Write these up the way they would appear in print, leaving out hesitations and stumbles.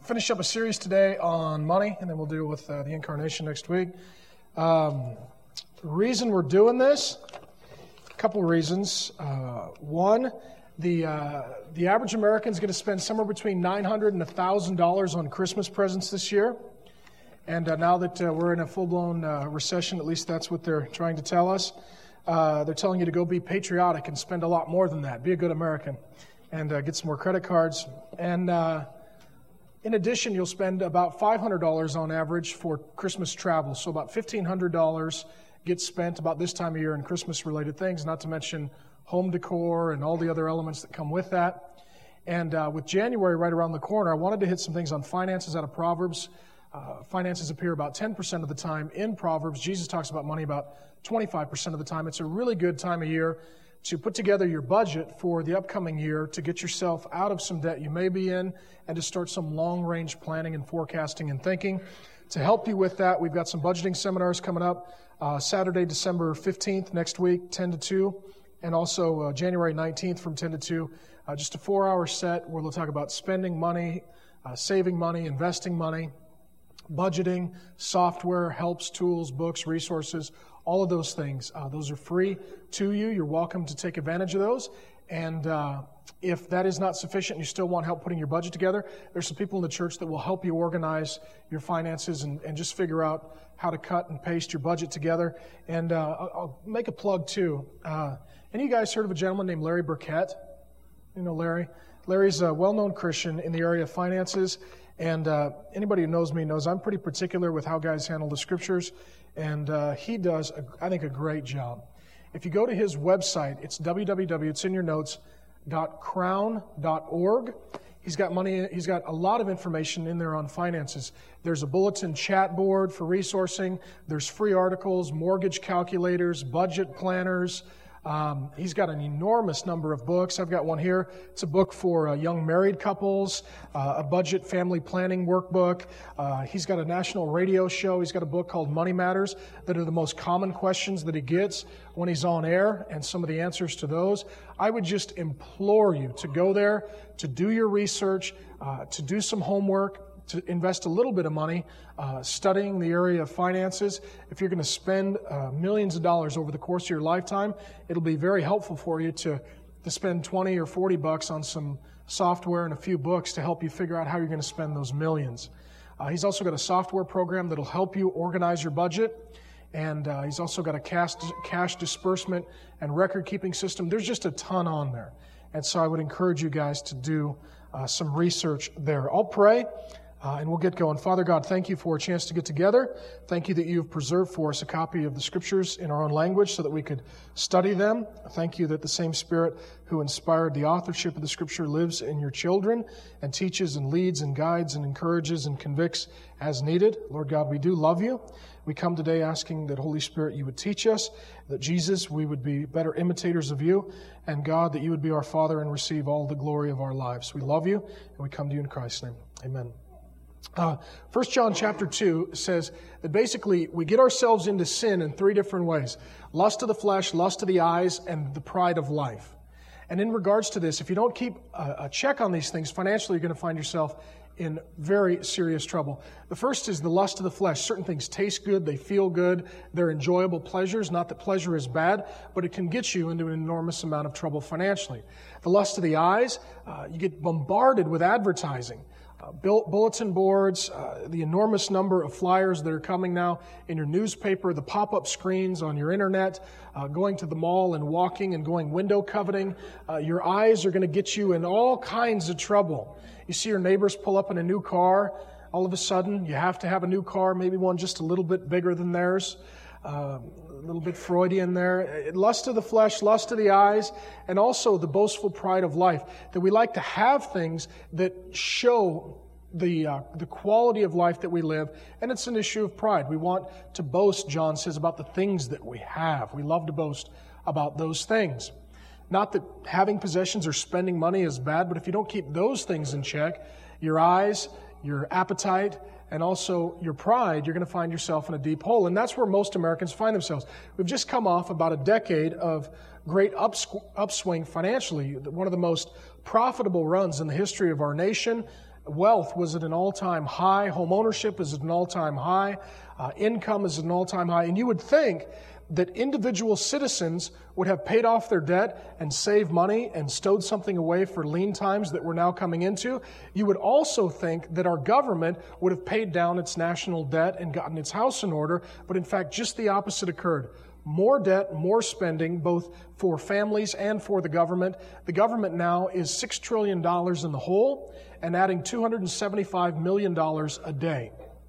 Finish up a series today on money, and then we'll deal with the incarnation next week. The reason we're doing this, a couple of reasons. One, the average American is going to spend somewhere between $900 and $1,000 on Christmas presents this year. And now that we're in a full-blown recession, at least that's what they're trying to tell us, they're telling you to go be patriotic and spend a lot more than that. Be a good American and get some more credit cards. And in addition, you'll spend about $500 on average for Christmas travel. So about $1,500 gets spent about this time of year in Christmas-related things, not to mention home decor and all the other elements that come with that. And with January right around the corner, I wanted to hit some things on finances out of Proverbs. Finances appear about 10% of the time in Proverbs. Jesus talks about money about 25% of the time. It's a really good time of year to put together your budget for the upcoming year, to get yourself out of some debt you may be in, and to start some long-range planning and forecasting and thinking. To help you with that, we've got some budgeting seminars coming up Saturday, December 15th, next week, 10 to 2, and also January 19th from 10 to 2. Just a 4-hour set where we'll talk about spending money, saving money, investing money, budgeting, software, helps, tools, books, resources, all of those things. Those are free to you. You're welcome to take advantage of those. And if that is not sufficient and you still want help putting your budget together, there's some people in the church that will help you organize your finances and just figure out how to cut and paste your budget together. And I'll make a plug too. Any of you guys heard of a gentleman named Larry Burkett? You know Larry? Larry's a well-known Christian in the area of finances. And anybody who knows me knows I'm pretty particular with how guys handle the scriptures. And he does, I think, a great job. If you go to his website, it's it's in your notes, .crown.org. He's got a lot of information in there on finances. There's a bulletin chat board for resourcing. There's free articles, mortgage calculators, budget planners. He's got an enormous number of books. I've got one here. It's a book for young married couples, a budget family planning workbook. He's got a national radio show. He's got a book called Money Matters that are the most common questions that he gets when he's on air and some of the answers to those. I would just implore you to go there, to do your research, to do some homework, to invest a little bit of money studying the area of finances. If you're going to spend millions of dollars over the course of your lifetime, it'll be very helpful for you to spend 20 or 40 bucks on some software and a few books to help you figure out how you're going to spend those millions. He's also got a software program that'll help you organize your budget. And he's also got a cash disbursement and record-keeping system. There's just a ton on there. And so I would encourage you guys to do some research there. I'll pray. And we'll get going. Father God, thank you for a chance to get together. Thank you that you've preserved for us a copy of the Scriptures in our own language so that we could study them. Thank you that the same Spirit who inspired the authorship of the Scripture lives in your children and teaches and leads and guides and encourages and convicts as needed. Lord God, we do love you. We come today asking that, Holy Spirit, you would teach us, that Jesus, we would be better imitators of you, and God, that you would be our Father and receive all the glory of our lives. We love you, and we come to you in Christ's name. Amen. 1 John chapter 2 says that basically we get ourselves into sin in 3 different ways. Lust of the flesh, lust of the eyes, and the pride of life. And in regards to this, if you don't keep a check on these things, financially you're going to find yourself in very serious trouble. The first is the lust of the flesh. Certain things taste good, they feel good, they're enjoyable pleasures. Not that pleasure is bad, but it can get you into an enormous amount of trouble financially. The lust of the eyes, you get bombarded with advertising. Bulletin boards, the enormous number of flyers that are coming now in your newspaper, the pop-up screens on your internet, going to the mall and walking and going window coveting. Your eyes are going to get you in all kinds of trouble. You see your neighbors pull up in a new car. All of a sudden, you have to have a new car, maybe one just a little bit bigger than theirs. A little bit Freudian there. Lust of the flesh, lust of the eyes, and also the boastful pride of life. That we like to have things that show the quality of life that we live, and it's an issue of pride. We want to boast, John says, about the things that we have. We love to boast about those things. Not that having possessions or spending money is bad, but if you don't keep those things in check, your eyes, your appetite, and also your pride, you're going to find yourself in a deep hole. And that's where most Americans find themselves. We've just come off about a decade of great upswing financially, one of the most profitable runs in the history of our nation. Wealth was at an all-time high. Home ownership is at an all-time high. Income is at an all-time high. And you would think that individual citizens would have paid off their debt and saved money and stowed something away for lean times that we're now coming into. You would also think that our government would have paid down its national debt and gotten its house in order, but in fact, just the opposite occurred. More debt, more spending, both for families and for the government. The government now is $6 trillion in the hole and adding $275 million a day.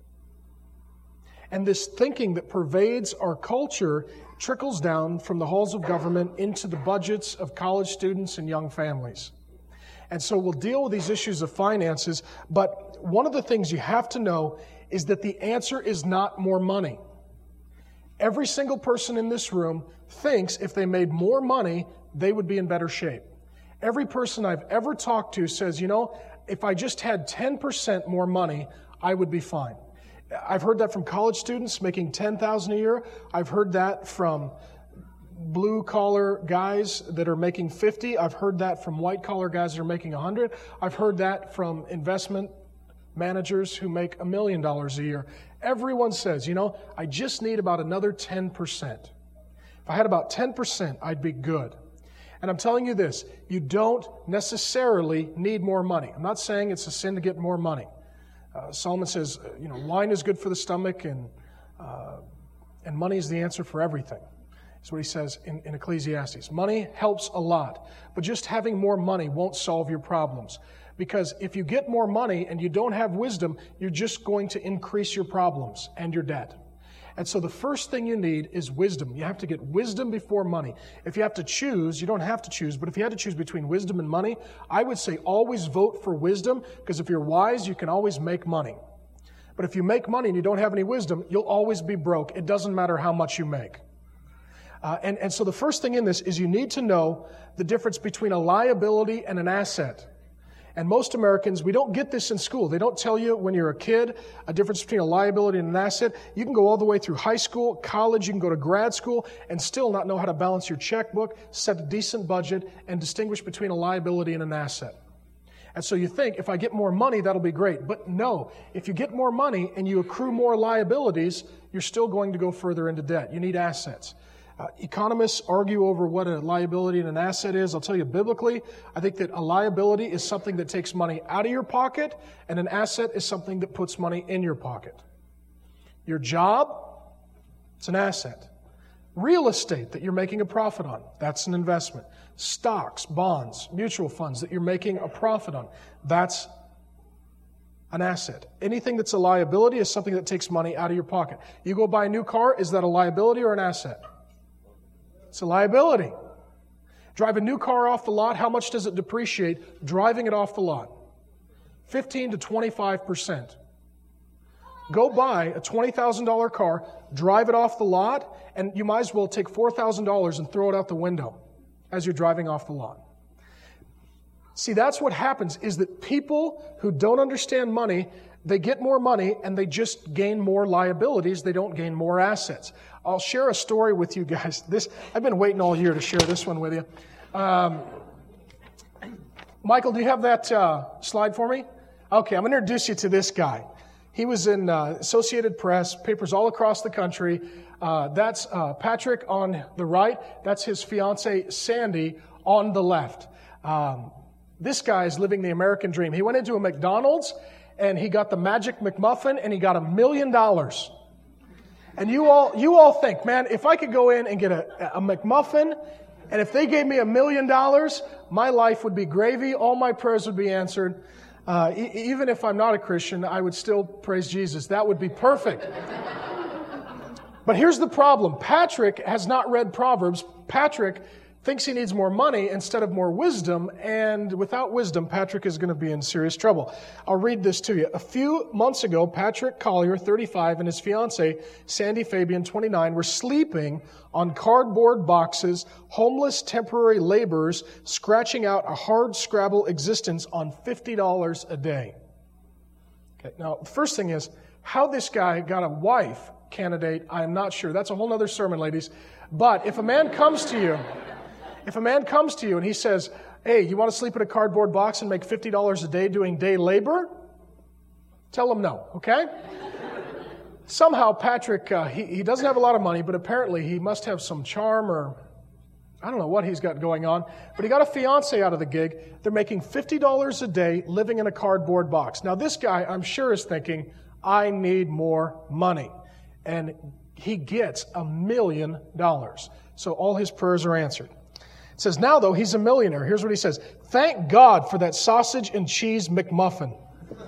And this thinking that pervades our culture trickles down from the halls of government into the budgets of college students and young families. And so we'll deal with these issues of finances, but one of the things you have to know is that the answer is not more money. Every single person in this room thinks if they made more money, they would be in better shape. Every person I've ever talked to says, if I just had 10% more money, I would be fine. I've heard that from college students making $10,000 a year. I've heard that from blue-collar guys that are making $50,000. I've heard that from white-collar guys that are making $100,000. I've heard that from investment managers who make $1 million a year. Everyone says, I just need about another 10%. If I had about 10%, I'd be good. And I'm telling you this, you don't necessarily need more money. I'm not saying it's a sin to get more money. Solomon says, wine is good for the stomach and money is the answer for everything. That's what he says in Ecclesiastes. Money helps a lot, but just having more money won't solve your problems. Because if you get more money and you don't have wisdom, you're just going to increase your problems and your debt. And so the first thing you need is wisdom. You have to get wisdom before money. If you have to choose, you don't have to choose, but if you had to choose between wisdom and money, I would say always vote for wisdom, because if you're wise, you can always make money. But if you make money and you don't have any wisdom, you'll always be broke. It doesn't matter how much you make. And so the first thing in this is you need to know the difference between a liability and an asset. And most Americans, we don't get this in school. They don't tell you when you're a kid a difference between a liability and an asset. You can go all the way through high school, college, you can go to grad school, and still not know how to balance your checkbook, set a decent budget, and distinguish between a liability and an asset. And so you think, if I get more money, that'll be great. But no, if you get more money and you accrue more liabilities, you're still going to go further into debt. You need assets. Economists argue over what a liability and an asset is. I'll tell you biblically, I think that a liability is something that takes money out of your pocket, and an asset is something that puts money in your pocket. Your job, it's an asset. Real estate that you're making a profit on, that's an investment. Stocks, bonds, mutual funds that you're making a profit on, that's an asset. Anything that's a liability is something that takes money out of your pocket. You go buy a new car, is that a liability or an asset? It's a liability. Drive a new car off the lot, how much does it depreciate driving it off the lot? 15 to 25%. Go buy a $20,000 car, drive it off the lot, and you might as well take $4,000 and throw it out the window as you're driving off the lot. See, that's what happens, is that people who don't understand money, they get more money and they just gain more liabilities. They don't gain more assets. I'll share a story with you guys. I've been waiting all year to share this one with you. Michael, do you have that slide for me? Okay, I'm going to introduce you to this guy. He was in Associated Press, papers all across the country. That's Patrick on the right. That's his fiancée, Sandy, on the left. This guy is living the American dream. He went into a McDonald's and he got the Magic McMuffin and he got $1 million. And you all think, man, if I could go in and get a McMuffin, and if they gave me $1 million, my life would be gravy. All my prayers would be answered. Even if I'm not a Christian, I would still praise Jesus. That would be perfect. But here's the problem. Patrick has not read Proverbs. Patrick thinks he needs more money instead of more wisdom, and without wisdom, Patrick is going to be in serious trouble. I'll read this to you. A few months ago, Patrick Collier, 35, and his fiancée, Sandy Fabian, 29, were sleeping on cardboard boxes, homeless temporary laborers, scratching out a hard scrabble existence on $50 a day. Okay, now, the first thing is, how this guy got a wife candidate, I am not sure. That's a whole other sermon, ladies. But if a man comes to you and he says, hey, you want to sleep in a cardboard box and make $50 a day doing day labor? Tell him no, okay? Somehow Patrick, he doesn't have a lot of money, but apparently he must have some charm, or I don't know what he's got going on, but he got a fiance out of the gig. They're making $50 a day living in a cardboard box. Now this guy, I'm sure, is thinking, I need more money. And he gets $1 million. So all his prayers are answered. It says, now though, he's a millionaire. Here's what he says. Thank God for that sausage and cheese McMuffin.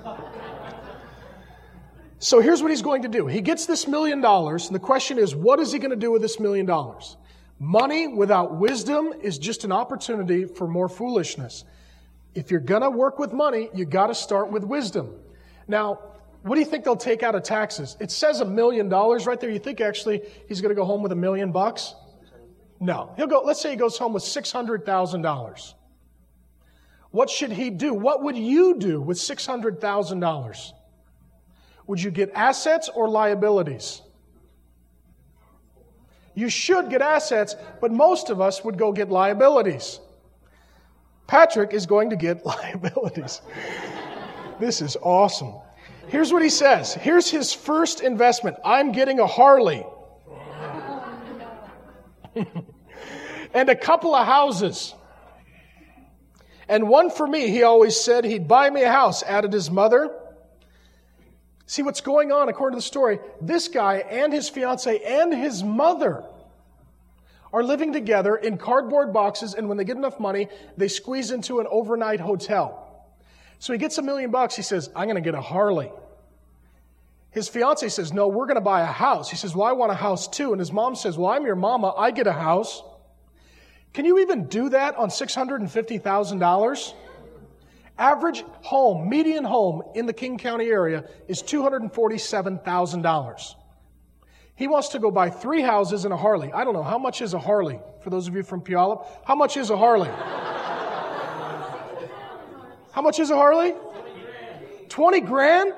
So here's what he's going to do. He gets this $1 million, and the question is, what is he going to do with this $1 million? Money without wisdom is just an opportunity for more foolishness. If you're going to work with money, you got to start with wisdom. Now, what do you think they'll take out of taxes? It says $1 million right there. You think actually he's going to go home with $1 million? No. Let's say he goes home with $600,000. What should he do? What would you do with $600,000? Would you get assets or liabilities? You should get assets, but most of us would go get liabilities. Patrick is going to get liabilities. This is awesome. Here's what he says. Here's his first investment. I'm getting a Harley. And a couple of houses. And one for me. He always said he'd buy me a house, added his mother. See what's going on according to the story. This guy and his fiance and his mother are living together in cardboard boxes, and when they get enough money, they squeeze into an overnight hotel. So he gets $1 million. He says, I'm going to get a Harley. His fiance says, no, we're going to buy a house. He says, well, I want a house too. And his mom says, well, I'm your mama. I get a house. Can you even do that on $650,000? Average home, median home in the King County area is $247,000. He wants to go buy 3 houses and a Harley. I don't know, how much is a Harley? For those of you from Puyallup, how much is a Harley? How much is a Harley? 20 grand?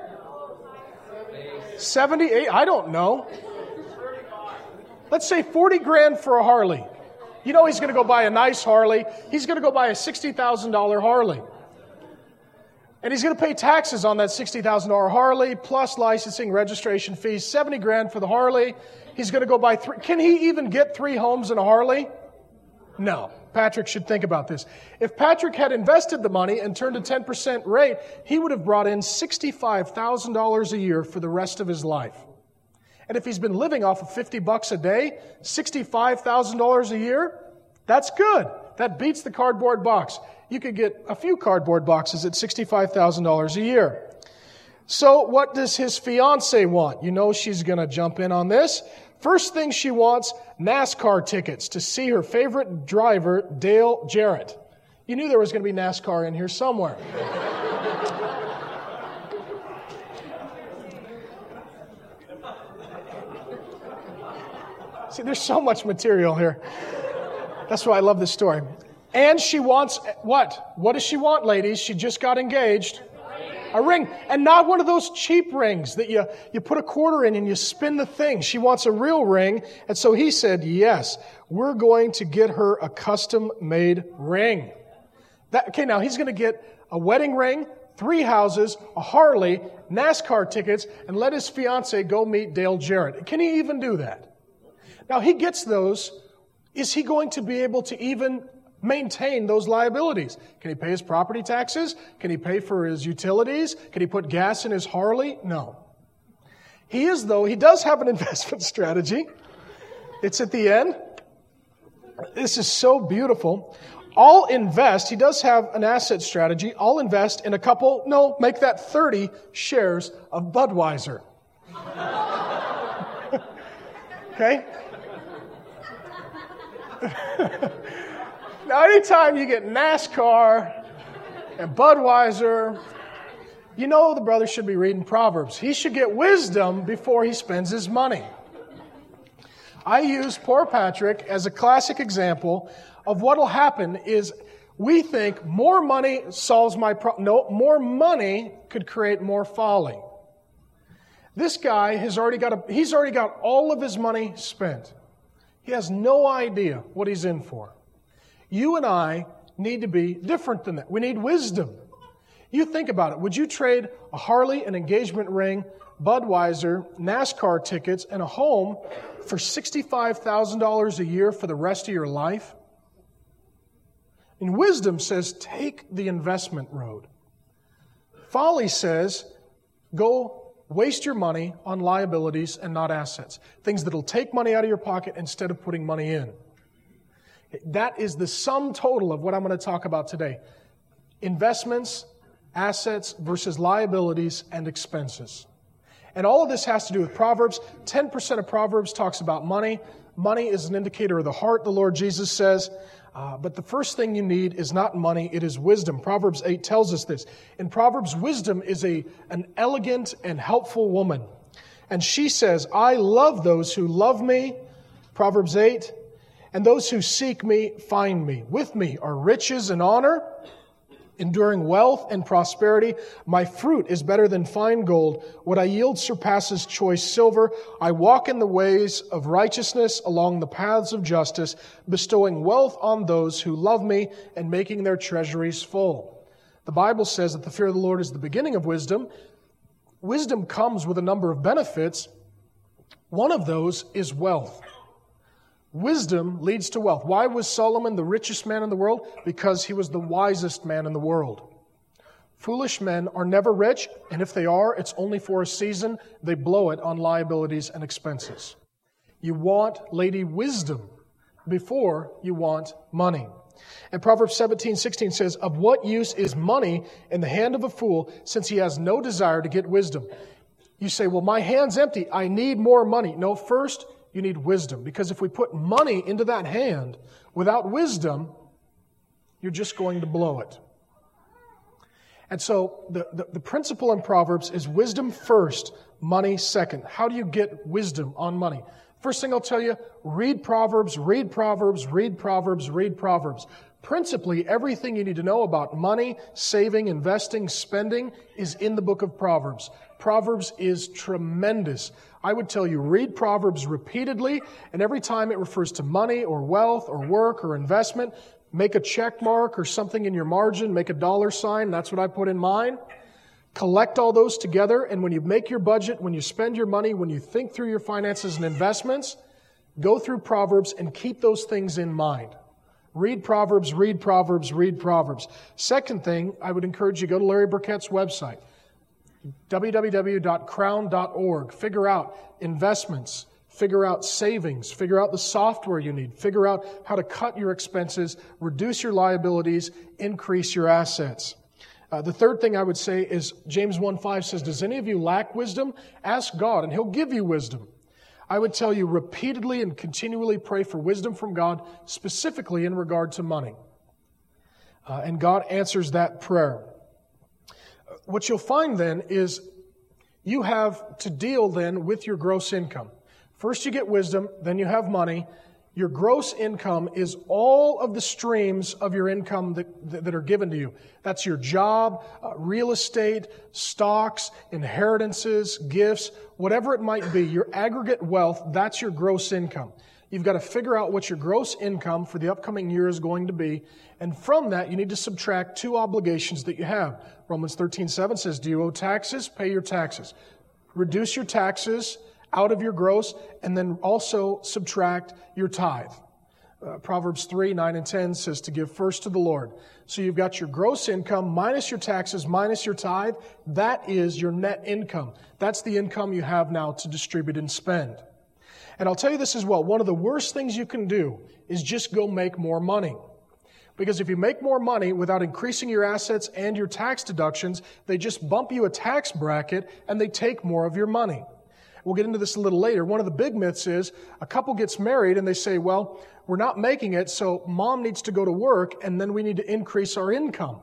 78? I don't know. Let's say 40 grand for a Harley. You know he's going to go buy a nice Harley. He's going to go buy a $60,000 Harley. And he's going to pay taxes on that $60,000 Harley, plus licensing, registration fees, 70 grand for the Harley. He's going to go buy 3. Can he even get 3 homes in a Harley? No. Patrick should think about this. If Patrick had invested the money and turned a 10% rate, he would have brought in $65,000 a year for the rest of his life. And if he's been living off of $50 a day, $65,000 a year, that's good. That beats the cardboard box. You could get a few cardboard boxes at $65,000 a year. So what does his fiance want? You know she's going to jump in on this. First thing she wants, NASCAR tickets to see her favorite driver, Dale Jarrett. You knew there was going to be NASCAR in here somewhere. See, there's so much material here. That's why I love this story. And she wants what? What does she want, ladies? She just got engaged. A ring. And not one of those cheap rings that you put a quarter in and you spin the thing. She wants a real ring. And so he said, yes, we're going to get her a custom-made ring. Okay, now he's going to get a wedding ring, 3 houses, a Harley, NASCAR tickets, and let his fiance go meet Dale Jarrett. Can he even do that? Now he gets those. Is he going to be able to even maintain those liabilities? Can he pay his property taxes? Can he pay for his utilities? Can he put gas in his Harley? No. He does have an investment strategy. It's at the end. This is so beautiful. I'll invest. He does have an asset strategy. I'll invest in make that 30 shares of Budweiser. Okay? Now, anytime you get NASCAR and Budweiser, you know the brother should be reading Proverbs. He should get wisdom before he spends his money. I use poor Patrick as a classic example of what will happen is we think more money solves my problem. No, more money could create more folly. This guy he's already got all of his money spent. He has no idea what he's in for. You and I need to be different than that. We need wisdom. You think about it. Would you trade a Harley, an engagement ring, Budweiser, NASCAR tickets, and a home for $65,000 a year for the rest of your life? And wisdom says, take the investment road. Folly says, go waste your money on liabilities and not assets. Things that will take money out of your pocket instead of putting money in. That is the sum total of what I'm going to talk about today. Investments, assets versus liabilities and expenses. And all of this has to do with Proverbs. 10% of Proverbs talks about money. Money is an indicator of the heart, the Lord Jesus says. But the first thing you need is not money, it is wisdom. Proverbs 8 tells us this. In Proverbs, wisdom is an elegant and helpful woman. And she says, I love those who love me, Proverbs 8, and those who seek me find me. With me are riches and honor, enduring wealth and prosperity. My fruit is better than fine gold. What I yield surpasses choice silver. I walk in the ways of righteousness along the paths of justice, bestowing wealth on those who love me and making their treasuries full. The Bible says that the fear of the Lord is the beginning of wisdom. Wisdom comes with a number of benefits. One of those is wealth. Wisdom leads to wealth. Why was Solomon the richest man in the world? Because he was the wisest man in the world. Foolish men are never rich, and if they are, it's only for a season. They blow it on liabilities and expenses. You want Lady Wisdom before you want money. And Proverbs 17:16 says, of what use is money in the hand of a fool, since he has no desire to get wisdom? You say, well, my hand's empty. I need more money. No, first, you need wisdom. Because if we put money into that hand without wisdom, you're just going to blow it. And so the principle in Proverbs is wisdom first, money second. How do you get wisdom on money? First thing I'll tell you, read Proverbs, read Proverbs, read Proverbs, read Proverbs. Principally, everything you need to know about money, saving, investing, spending is in the book of Proverbs. Proverbs is tremendous. I would tell you, read Proverbs repeatedly, and every time it refers to money or wealth or work or investment, make a check mark or something in your margin, make a dollar sign. That's what I put in mine. Collect all those together, and when you make your budget, when you spend your money, when you think through your finances and investments, go through Proverbs and keep those things in mind. Read Proverbs, read Proverbs, read Proverbs. Second thing, I would encourage you to go to Larry Burkett's website, www.crown.org. Figure out investments, figure out savings, figure out the software you need, figure out how to cut your expenses, reduce your liabilities, increase your assets. The third thing I would say is James 1:5 says, does any of you lack wisdom? Ask God, and He'll give you wisdom. I would tell you repeatedly and continually pray for wisdom from God, specifically in regard to money. And God answers that prayer. What you'll find then is you have to deal then with your gross income. First you get wisdom, then you have money. Your gross income is all of the streams of your income that are given to you. That's your job, real estate, stocks, inheritances, gifts, whatever it might be. Your aggregate wealth, that's your gross income. You've got to figure out what your gross income for the upcoming year is going to be. And from that, you need to subtract two obligations that you have. Romans 13:7 says, do you owe taxes? Pay your taxes. Reduce your taxes out of your gross, and then also subtract your tithe. Proverbs 3:9 and 10 says to give first to the Lord. So you've got your gross income minus your taxes minus your tithe. That is your net income. That's the income you have now to distribute and spend. And I'll tell you this as well. One of the worst things you can do is just go make more money. Because if you make more money without increasing your assets and your tax deductions, they just bump you a tax bracket and they take more of your money. We'll get into this a little later. One of the big myths is a couple gets married and they say, well, we're not making it, so mom needs to go to work and then we need to increase our income.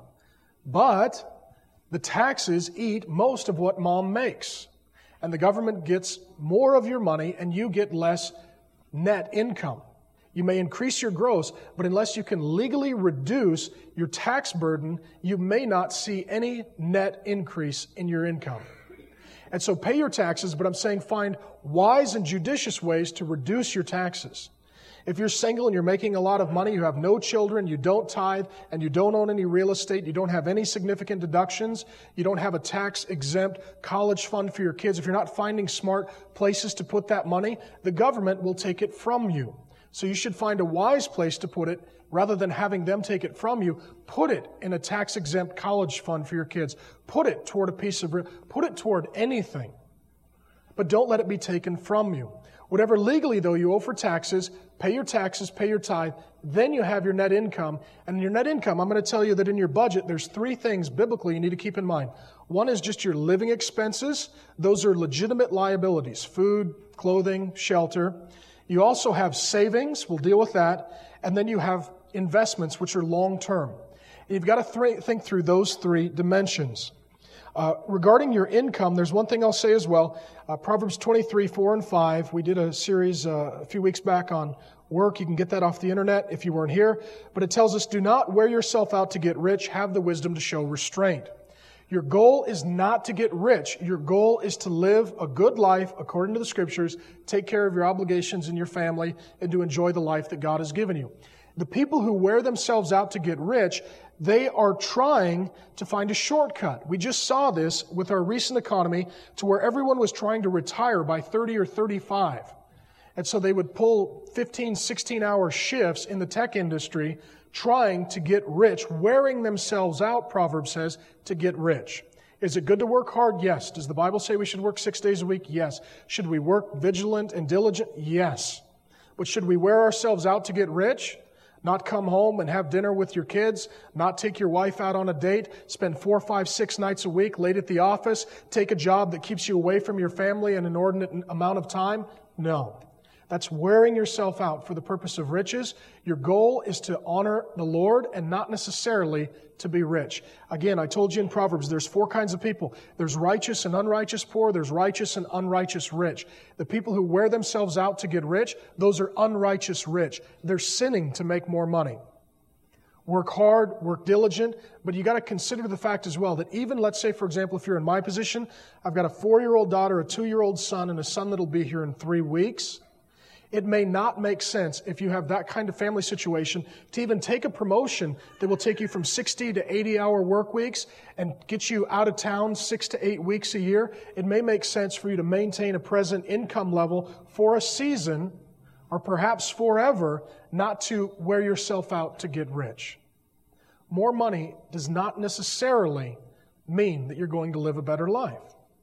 But the taxes eat most of what mom makes. And the government gets more of your money and you get less net income. You may increase your gross, but unless you can legally reduce your tax burden, you may not see any net increase in your income. And so pay your taxes, but I'm saying find wise and judicious ways to reduce your taxes. If you're single and you're making a lot of money, you have no children, you don't tithe, and you don't own any real estate, you don't have any significant deductions, you don't have a tax-exempt college fund for your kids, if you're not finding smart places to put that money, the government will take it from you. So you should find a wise place to put it rather than having them take it from you. Put it in a tax-exempt college fund for your kids. Put it toward put it toward anything. But don't let it be taken from you. Whatever legally, though, you owe for taxes, pay your taxes, pay your tithe, then you have your net income. And your net income, I'm going to tell you that in your budget, there's 3 things biblically you need to keep in mind. One is just your living expenses. Those are legitimate liabilities: food, clothing, shelter. You also have savings. We'll deal with that. And then you have investments, which are long-term. You've got to think through those 3 dimensions. Regarding your income, there's one thing I'll say as well. Proverbs 23, 4 and 5. We did a series a few weeks back on work. You can get that off the internet if you weren't here. But it tells us, do not wear yourself out to get rich. Have the wisdom to show restraint. Your goal is not to get rich. Your goal is to live a good life according to the Scriptures, take care of your obligations in your family, and to enjoy the life that God has given you. The people who wear themselves out to get rich, they are trying to find a shortcut. We just saw this with our recent economy to where everyone was trying to retire by 30 or 35. And so they would pull 15, 16-hour shifts in the tech industry trying to get rich, wearing themselves out, Proverbs says, to get rich. Is it good to work hard? Yes. Does the Bible say we should work 6 days a week? Yes. Should we work vigilant and diligent? Yes. But should we wear ourselves out to get rich? Not come home and have dinner with your kids, not take your wife out on a date, spend 4, 5, 6 nights a week late at the office, take a job that keeps you away from your family an inordinate amount of time? No. That's wearing yourself out for the purpose of riches. Your goal is to honor the Lord and not necessarily to be rich. Again, I told you in Proverbs, there's 4 kinds of people. There's righteous and unrighteous poor. There's righteous and unrighteous rich. The people who wear themselves out to get rich, those are unrighteous rich. They're sinning to make more money. Work hard, work diligent, but you got to consider the fact as well that even, let's say, for example, if you're in my position, I've got a 4-year-old daughter, a 2-year-old son, and a son that'll be here in 3 weeks. It may not make sense if you have that kind of family situation to even take a promotion that will take you from 60 to 80-hour work weeks and get you out of town 6 to 8 weeks a year. It may make sense for you to maintain a present income level for a season or perhaps forever, not to wear yourself out to get rich. More money does not necessarily mean that you're going to live a better life.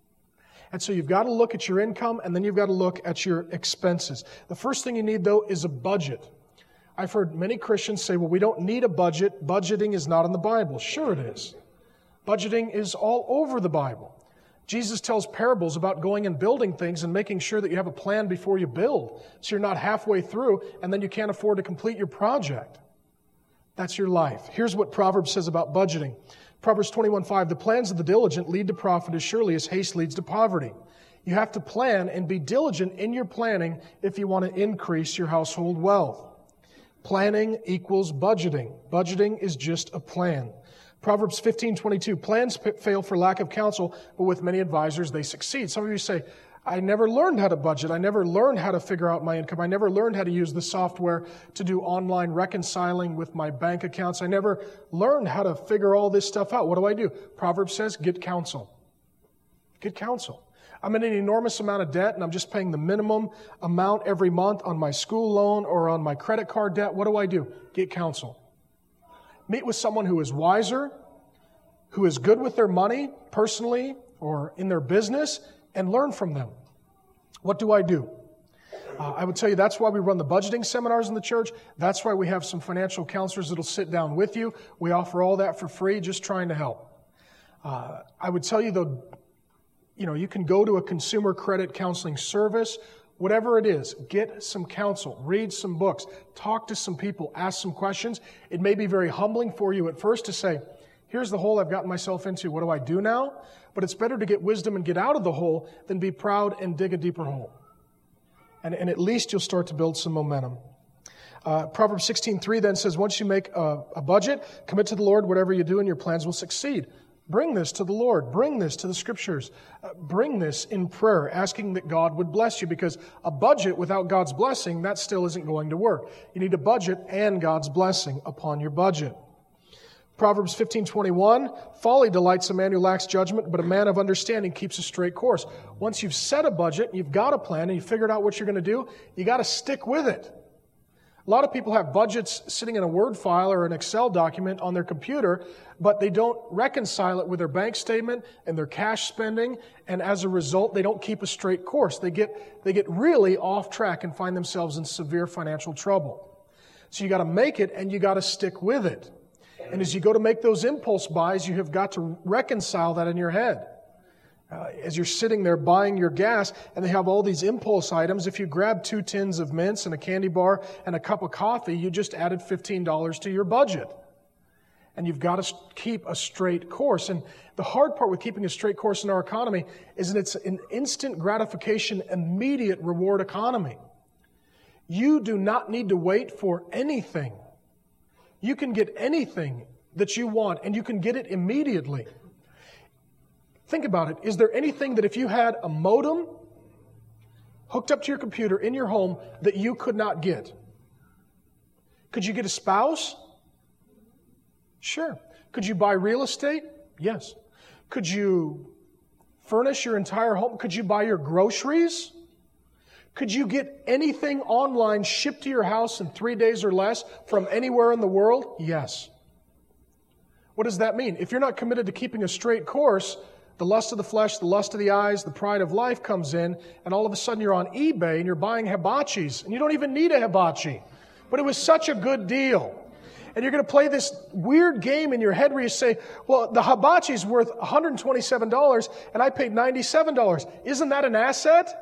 And so you've got to look at your income, and then you've got to look at your expenses. The first thing you need, though, is a budget. I've heard many Christians say, well, we don't need a budget. Budgeting is not in the Bible. Sure it is. Budgeting is all over the Bible. Jesus tells parables about going and building things and making sure that you have a plan before you build, so you're not halfway through and then you can't afford to complete your project. That's your life. Here's what Proverbs says about budgeting. Proverbs 21:5, the plans of the diligent lead to profit as surely as haste leads to poverty. You have to plan and be diligent in your planning if you want to increase your household wealth. Planning equals budgeting. Budgeting is just a plan. Proverbs 15:22, plans fail for lack of counsel, but with many advisors they succeed. Some of you say, I never learned how to budget. I never learned how to figure out my income. I never learned how to use the software to do online reconciling with my bank accounts. I never learned how to figure all this stuff out. What do? Proverbs says, get counsel. Get counsel. I'm in an enormous amount of debt and I'm just paying the minimum amount every month on my school loan or on my credit card debt. What do? Get counsel. Meet with someone who is wiser, who is good with their money personally or in their business, and learn from them. What do? I would tell you that's why we run the budgeting seminars in the church. That's why we have some financial counselors that'll sit down with you. We offer all that for free, just trying to help. I would tell you, though, you can go to a consumer credit counseling service. Whatever it is, get some counsel, read some books, talk to some people, ask some questions. It may be very humbling for you at first to say, here's the hole I've gotten myself into. What do I do now? But it's better to get wisdom and get out of the hole than be proud and dig a deeper hole. And at least you'll start to build some momentum. Proverbs 16:3 then says, once you make a budget, commit to the Lord whatever you do and your plans will succeed. Bring this to the Lord. Bring this to the Scriptures. Bring this in prayer, asking that God would bless you, because a budget without God's blessing, that still isn't going to work. You need a budget and God's blessing upon your budget. Proverbs 15:21, folly delights a man who lacks judgment, but a man of understanding keeps a straight course. Once you've set a budget, you've got a plan, and you've figured out what you're going to do, you got to stick with it. A lot of people have budgets sitting in a Word file or an Excel document on their computer, but they don't reconcile it with their bank statement and their cash spending, and as a result, they don't keep a straight course. They get really off track and find themselves in severe financial trouble. So you got to make it, and you got to stick with it. And as you go to make those impulse buys, you have got to reconcile that in your head. As you're sitting there buying your gas, and they have all these impulse items, if you grab 2 tins of mints and a candy bar and a cup of coffee, you just added $15 to your budget. And you've got to keep a straight course. And the hard part with keeping a straight course in our economy is that it's an instant gratification, immediate reward economy. You do not need to wait for anything. You can get anything that you want, and you can get it immediately. Think about it. Is there anything that if you had a modem hooked up to your computer in your home that you could not get? Could you get a spouse? Sure. Could you buy real estate? Yes. Could you furnish your entire home? Could you buy your groceries? Could you get anything online shipped to your house in 3 days or less from anywhere in the world? Yes. What does that mean? If you're not committed to keeping a straight course, the lust of the flesh, the lust of the eyes, the pride of life comes in, and all of a sudden you're on eBay and you're buying hibachis, and you don't even need a hibachi. But it was such a good deal. And you're going to play this weird game in your head where you say, well, the hibachi's worth $127 and I paid $97. Isn't that an asset?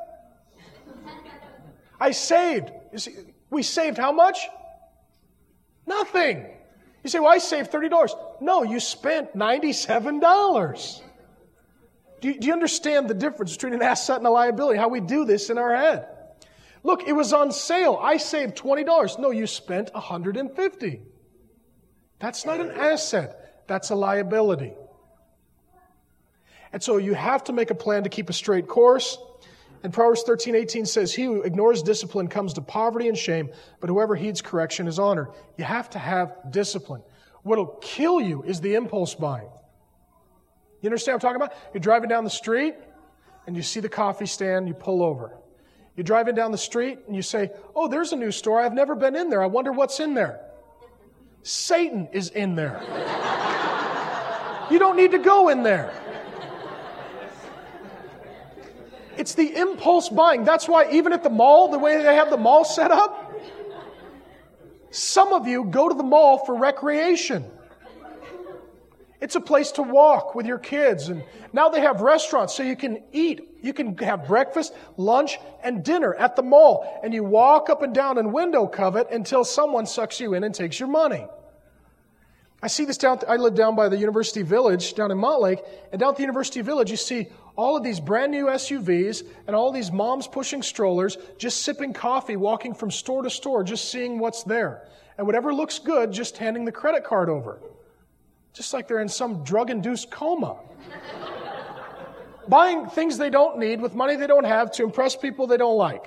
I saved. We saved how much? Nothing. You say, well, I saved $30. No, you spent $97. Do you understand the difference between an asset and a liability? How we do this in our head? Look, it was on sale. I saved $20. No, you spent $150. That's not an asset. That's a liability. And so you have to make a plan to keep a straight course. And Proverbs 13:18 says, he who ignores discipline comes to poverty and shame, but whoever heeds correction is honored. You have to have discipline. What'll kill you is the impulse buying. You understand what I'm talking about? You're driving down the street and you see the coffee stand, you pull over. You're driving down the street and you say, oh, there's a new store. I've never been in there. I wonder what's in there. Satan is in there. You don't need to go in there. It's the impulse buying. That's why even at the mall, the way they have the mall set up, some of you go to the mall for recreation. It's a place to walk with your kids. And now they have restaurants so you can eat. You can have breakfast, lunch, and dinner at the mall. And you walk up and down and window covet until someone sucks you in and takes your money. I see this I live down by the University Village down in Montlake. And down at the University Village, you see all of these brand new SUVs and all these moms pushing strollers, just sipping coffee, walking from store to store, just seeing what's there. And whatever looks good, just handing the credit card over. Just like they're in some drug-induced coma. Buying things they don't need with money they don't have to impress people they don't like.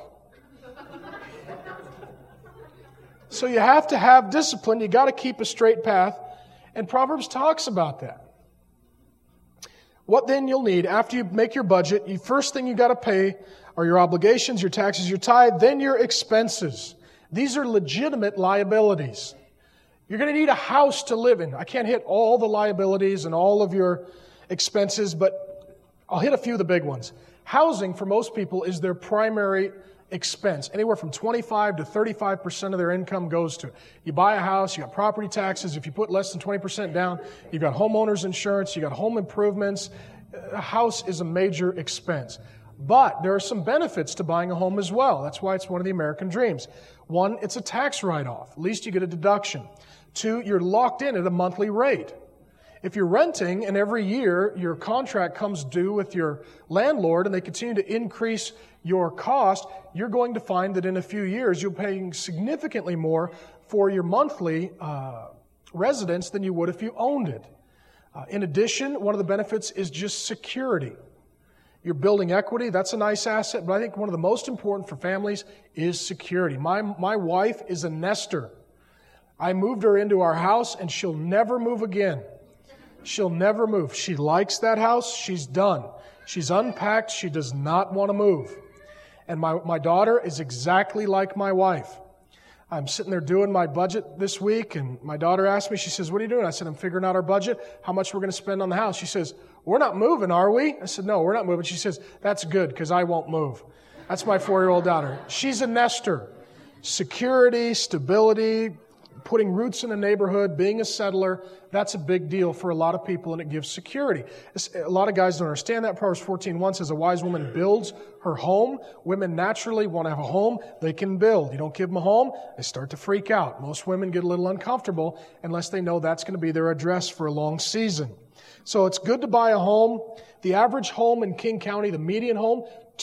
So you have to have discipline. You got to keep a straight path. And Proverbs talks about that. What then you'll need after you make your budget, the first thing you got to pay are your obligations, your taxes, your tithe, then your expenses. These are legitimate liabilities. You're going to need a house to live in. I can't hit all the liabilities and all of your expenses, but I'll hit a few of the big ones. Housing, for most people, is their primary expense. Anywhere from 25 to 35% of their income goes to it. You buy a house, you got property taxes. If you put less than 20% down, you've got homeowners insurance, you got home improvements. A house is a major expense. But there are some benefits to buying a home as well. That's why it's one of the American dreams. One, it's a tax write-off. At least you get a deduction. Two, you're locked in at a monthly rate. If you're renting and every year your contract comes due with your landlord and they continue to increase your cost, you're going to find that in a few years you're paying significantly more for your monthly residence than you would if you owned it. In addition, one of the benefits is just security. You're building equity, that's a nice asset, but I think one of the most important for families is security. My wife is a nester. I moved her into our house and she'll never move again. She'll never move. She likes that house, she's done. She's unpacked, she does not want to move. And my daughter is exactly like my wife. I'm sitting there doing my budget this week, and my daughter asked me, she says, "What are you doing?" I said, "I'm figuring out our budget, how much we're going to spend on the house." She says, "We're not moving, are we?" I said, "No, we're not moving." She says, "That's good, because I won't move." That's my 4-year-old daughter. She's a nester. Security, stability, putting roots in a neighborhood, being a settler, that's a big deal for a lot of people, and it gives security. A lot of guys don't understand that. Proverbs 14:1 says, "A wise woman builds her home." Women naturally want to have a home they can build. You don't give them a home, they start to freak out. Most women get a little uncomfortable unless they know that's going to be their address for a long season. So it's good to buy a home. The average home in King County, the median home,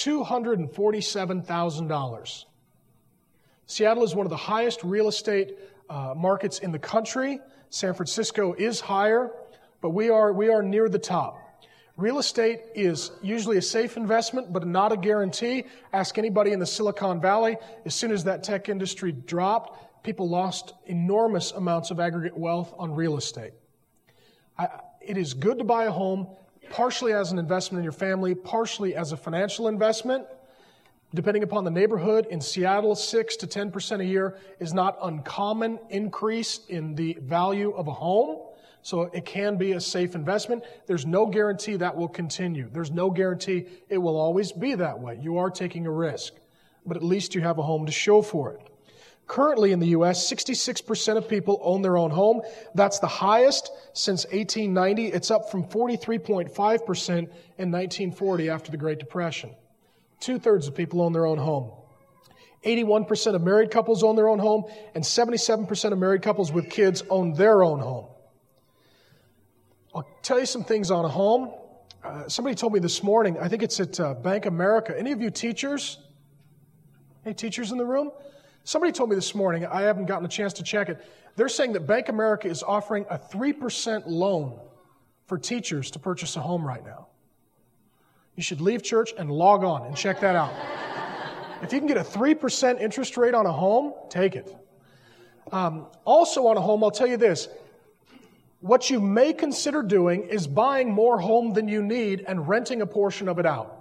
$247,000. Seattle is one of the highest real estate markets in the country. San Francisco is higher, but we are near the top. Real estate is usually a safe investment, but not a guarantee. Ask anybody in the Silicon Valley. As soon as that tech industry dropped, people lost enormous amounts of aggregate wealth on real estate. It is good to buy a home, partially as an investment in your family, partially as a financial investment. Depending upon the neighborhood, in Seattle, 6 to 10% a year is not uncommon increase in the value of a home. So it can be a safe investment. There's no guarantee that will continue. There's no guarantee it will always be that way. You are taking a risk, but at least you have a home to show for it. Currently in the U.S., 66% of people own their own home. That's the highest since 1890. It's up from 43.5% in 1940 after the Great Depression. 2/3 of people own their own home. 81% of married couples own their own home, and 77% of married couples with kids own their own home. I'll tell you some things on a home. Somebody told me this morning, I think it's at Bank America. Any of you teachers? Any teachers in the room? Somebody told me this morning, I haven't gotten a chance to check it, they're saying that Bank America is offering a 3% loan for teachers to purchase a home right now. You should leave church and log on and check that out. If you can get a 3% interest rate on a home, take it. Also on a home, I'll tell you this. What you may consider doing is buying more home than you need and renting a portion of it out.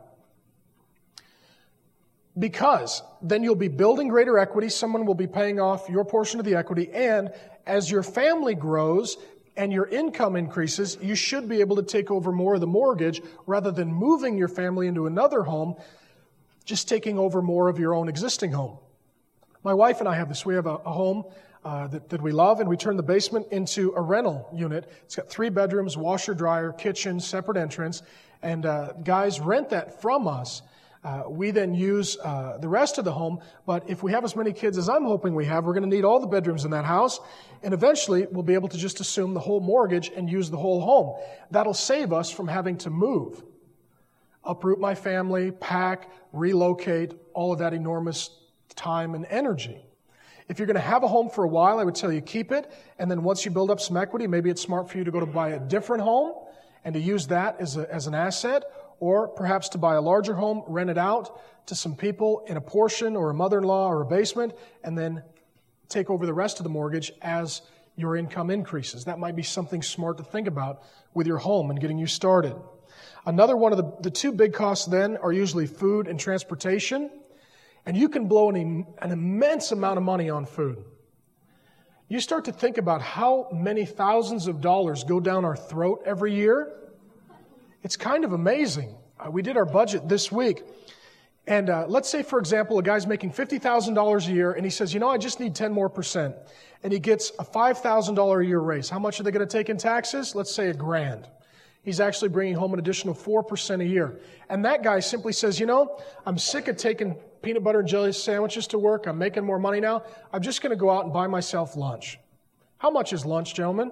Because then you'll be building greater equity, someone will be paying off your portion of the equity, and as your family grows and your income increases, you should be able to take over more of the mortgage rather than moving your family into another home, just taking over more of your own existing home. My wife and I have this. We have a home that we love, and we turn the basement into a rental unit. It's got 3 bedrooms, washer, dryer, kitchen, separate entrance, and guys rent that from us. We then use the rest of the home, but if we have as many kids as I'm hoping we have, we're going to need all the bedrooms in that house, and eventually we'll be able to just assume the whole mortgage and use the whole home. That'll save us from having to move, uproot my family, pack, relocate, all of that enormous time and energy. If you're going to have a home for a while, I would tell you keep it, and then once you build up some equity, maybe it's smart for you to go to buy a different home and to use that as an asset, or perhaps to buy a larger home, rent it out to some people in a portion or a mother-in-law or a basement, and then take over the rest of the mortgage as your income increases. That might be something smart to think about with your home and getting you started. Another one of the 2 big costs then are usually food and transportation, and you can blow an immense amount of money on food. You start to think about how many thousands of dollars go down our throat every year. It's kind of amazing. We did our budget this week. And let's say, for example, a guy's making $50,000 a year, and he says, I just need 10% more. And he gets a $5,000 a year raise. How much are they going to take in taxes? Let's say $1,000. He's actually bringing home an additional 4% a year. And that guy simply says, I'm sick of taking peanut butter and jelly sandwiches to work. I'm making more money now. I'm just going to go out and buy myself lunch. How much is lunch, gentlemen?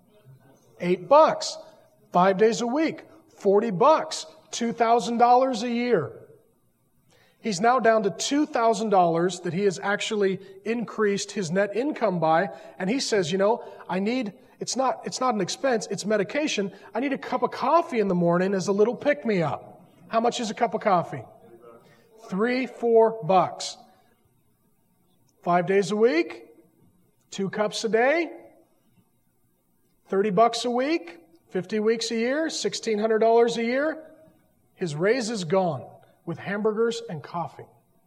$8. 5 days a week. $40, $2,000 a year. He's now down to $2,000 that he has actually increased his net income by, and he says, I need It's not an expense, it's medication. I need a cup of coffee in the morning as a little pick-me-up. How much is a cup of coffee? $3-4. 5 days a week, 2 cups a day, $30 a week, 50 weeks a year, $1,600 a year. His raise is gone with hamburgers and coffee.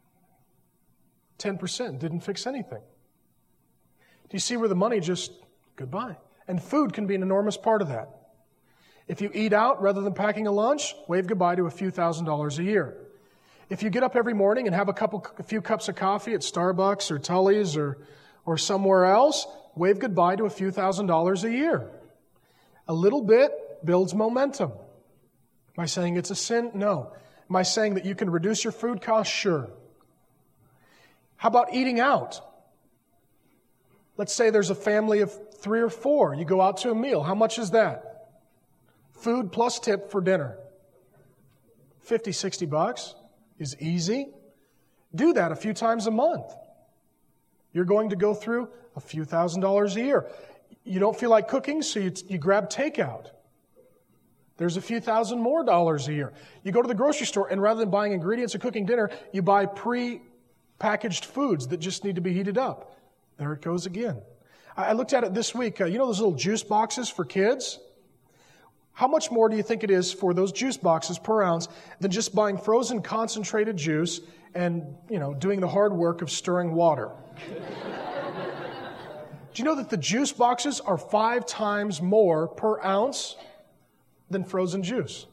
10% didn't fix anything. Do you see where the money just goodbye? And food can be an enormous part of that. If you eat out rather than packing a lunch, wave goodbye to a few $1,000s a year. If you get up every morning and have a few cups of coffee at Starbucks or Tully's or somewhere else, wave goodbye to a few $1,000s a year. A little bit builds momentum. Am I saying it's a sin? No. Am I saying that you can reduce your food costs? Sure. How about eating out? Let's say there's a family of 3 or 4. You go out to a meal. How much is that? Food plus tip for dinner. $50-$60 is easy. Do that a few times a month. You're going to go through a few $1,000s a year. You don't feel like cooking, so you grab takeout. There's a few $1,000 more a year. You go to the grocery store, and rather than buying ingredients or cooking dinner, you buy pre-packaged foods that just need to be heated up. There it goes again. I looked at it this week. You know those little juice boxes for kids? How much more do you think it is for those juice boxes per ounce than just buying frozen concentrated juice and, doing the hard work of stirring water? Do you know that the juice boxes are 5 times more per ounce than frozen juice?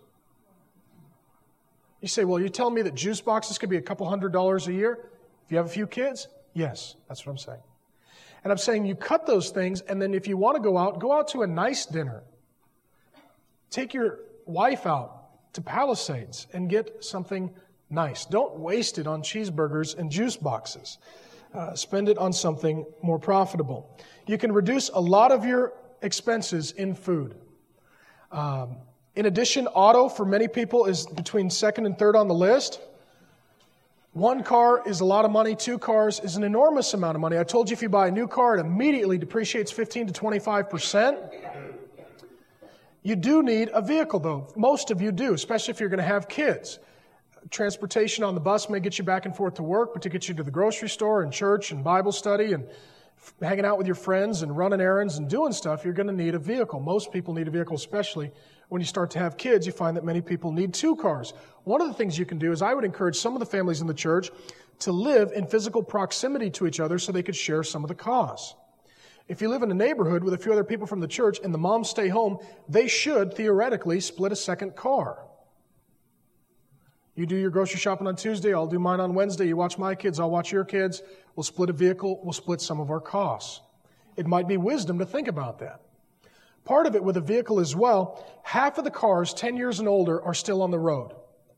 You say, well, you're telling me that juice boxes could be a couple $100s a year if you have a few kids? Yes, that's what I'm saying. And I'm saying you cut those things, and then if you want to go out to a nice dinner. Take your wife out to Palisades and get something nice. Don't waste it on cheeseburgers and juice boxes. Spend it on something more profitable. You can reduce a lot of your expenses in food. In addition, auto for many people is between second and third on the list. 1 car is a lot of money. 2 cars is an enormous amount of money. I told you if you buy a new car, it immediately depreciates 15 to 25%. You do need a vehicle, though. Most of you do, especially if you're going to have kids. Transportation on the bus may get you back and forth to work, but to get you to the grocery store and church and Bible study and hanging out with your friends and running errands and doing stuff, you're going to need a vehicle. Most people need a vehicle, especially when you start to have kids. You find that many people need 2 cars. One of the things you can do is I would encourage some of the families in the church to live in physical proximity to each other so they could share some of the costs. If you live in a neighborhood with a few other people from the church and the moms stay home, they should theoretically split a second car. You do your grocery shopping on Tuesday, I'll do mine on Wednesday. You watch my kids, I'll watch your kids. We'll split a vehicle, we'll split some of our costs. It might be wisdom to think about that. Part of it with a vehicle as well, half of the cars 10 years and older are still on the road.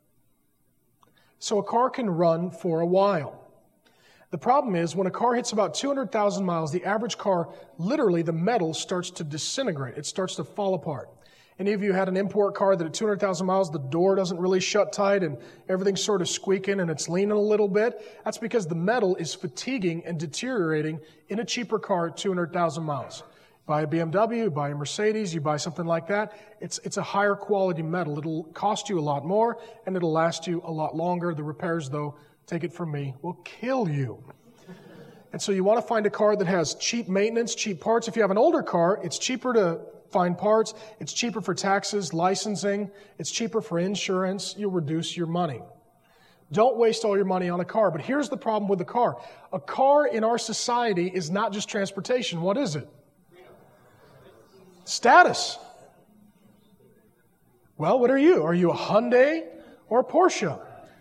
So a car can run for a while. The problem is when a car hits about 200,000 miles, the average car, literally the metal starts to disintegrate. It starts to fall apart. Any of you had an import car that at 200,000 miles, the door doesn't really shut tight and everything's sort of squeaking and it's leaning a little bit? That's because the metal is fatiguing and deteriorating in a cheaper car at 200,000 miles. Buy a BMW, buy a Mercedes, you buy something like that. It's a higher quality metal. It'll cost you a lot more and it'll last you a lot longer. The repairs, though, take it from me, will kill you. And so you want to find a car that has cheap maintenance, cheap parts. If you have an older car, it's cheaper to find parts. It's cheaper for taxes, licensing. It's cheaper for insurance. You'll reduce your money. Don't waste all your money on a car. But here's the problem with the car. A car in our society is not just transportation. What is it? Status. Well, what are you? Are you a Hyundai or a Porsche?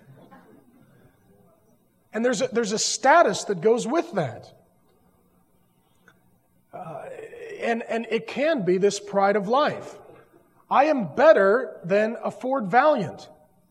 And there's a status that goes with that. And it can be this pride of life. I am better than a Ford Valiant.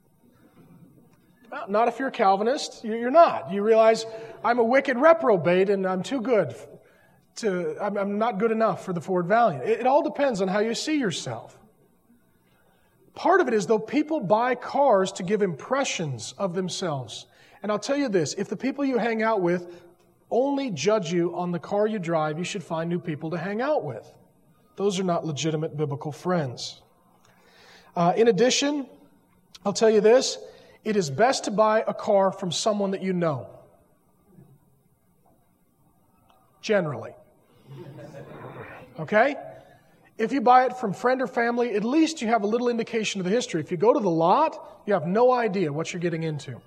Well, not if you're a Calvinist. You're not. You realize I'm a wicked reprobate and I'm too good. I'm not good enough for the Ford Valiant. It all depends on how you see yourself. Part of it is, though, people buy cars to give impressions of themselves. And I'll tell you this, if the people you hang out with only judge you on the car you drive, you should find new people to hang out with. Those are not legitimate biblical friends. In addition, I'll tell you this, it is best to buy a car from someone that you know. Generally. Okay? If you buy it from friend or family, at least you have a little indication of the history. If you go to the lot, you have no idea what you're getting into.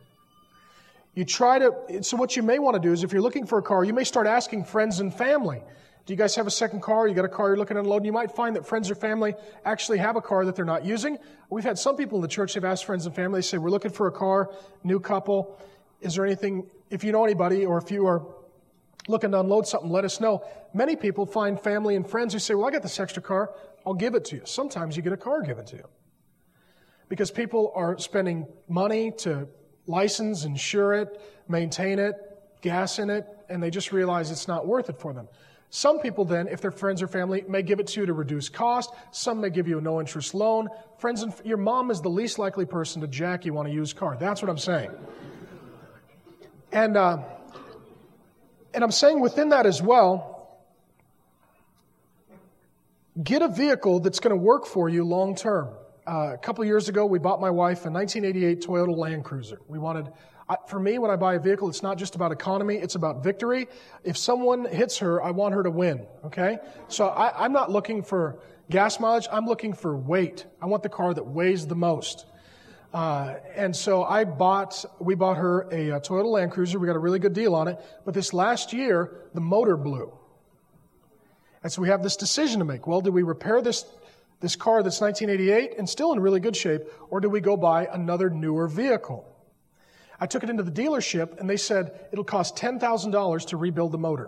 So what you may want to do is if you're looking for a car, you may start asking friends and family, do you guys have a second car? You got a car you're looking at unloading? You might find that friends or family actually have a car that they're not using. We've had some people in the church, they've asked friends and family, they say, we're looking for a car, new couple. Is there anything, if you know anybody or if you are looking to unload something, let us know. Many people find family and friends who say, well, I got this extra car, I'll give it to you. Sometimes you get a car given to you. Because people are spending money to license, insure it, maintain it, gas in it, and they just realize it's not worth it for them. Some people then, if they're friends or family, may give it to you to reduce cost. Some may give you a no-interest loan. Friends and your mom is the least likely person to jack you on a used car. That's what I'm saying. And I'm saying within that as well, get a vehicle that's going to work for you long term. A couple of years ago, we bought my wife a 1988 Toyota Land Cruiser. For me, when I buy a vehicle, it's not just about economy, it's about victory. If someone hits her, I want her to win, okay? So I'm not looking for gas mileage, I'm looking for weight. I want the car that weighs the most. And so we bought her a Toyota Land Cruiser. We got a really good deal on it. But this last year, the motor blew. And so we have this decision to make. Well, do we repair this car that's 1988 and still in really good shape, or do we go buy another newer vehicle? I took it into the dealership, and they said it'll cost $10,000 to rebuild the motor.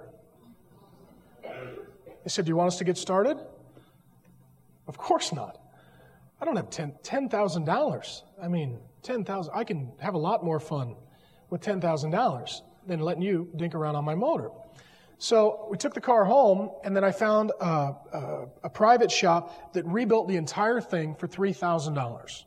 They said, do you want us to get started? Of course not. I don't have $10,000. I mean, $10,000. I can have a lot more fun with $10,000 than letting you dink around on my motor. So we took the car home, and then I found a private shop that rebuilt the entire thing for $3,000.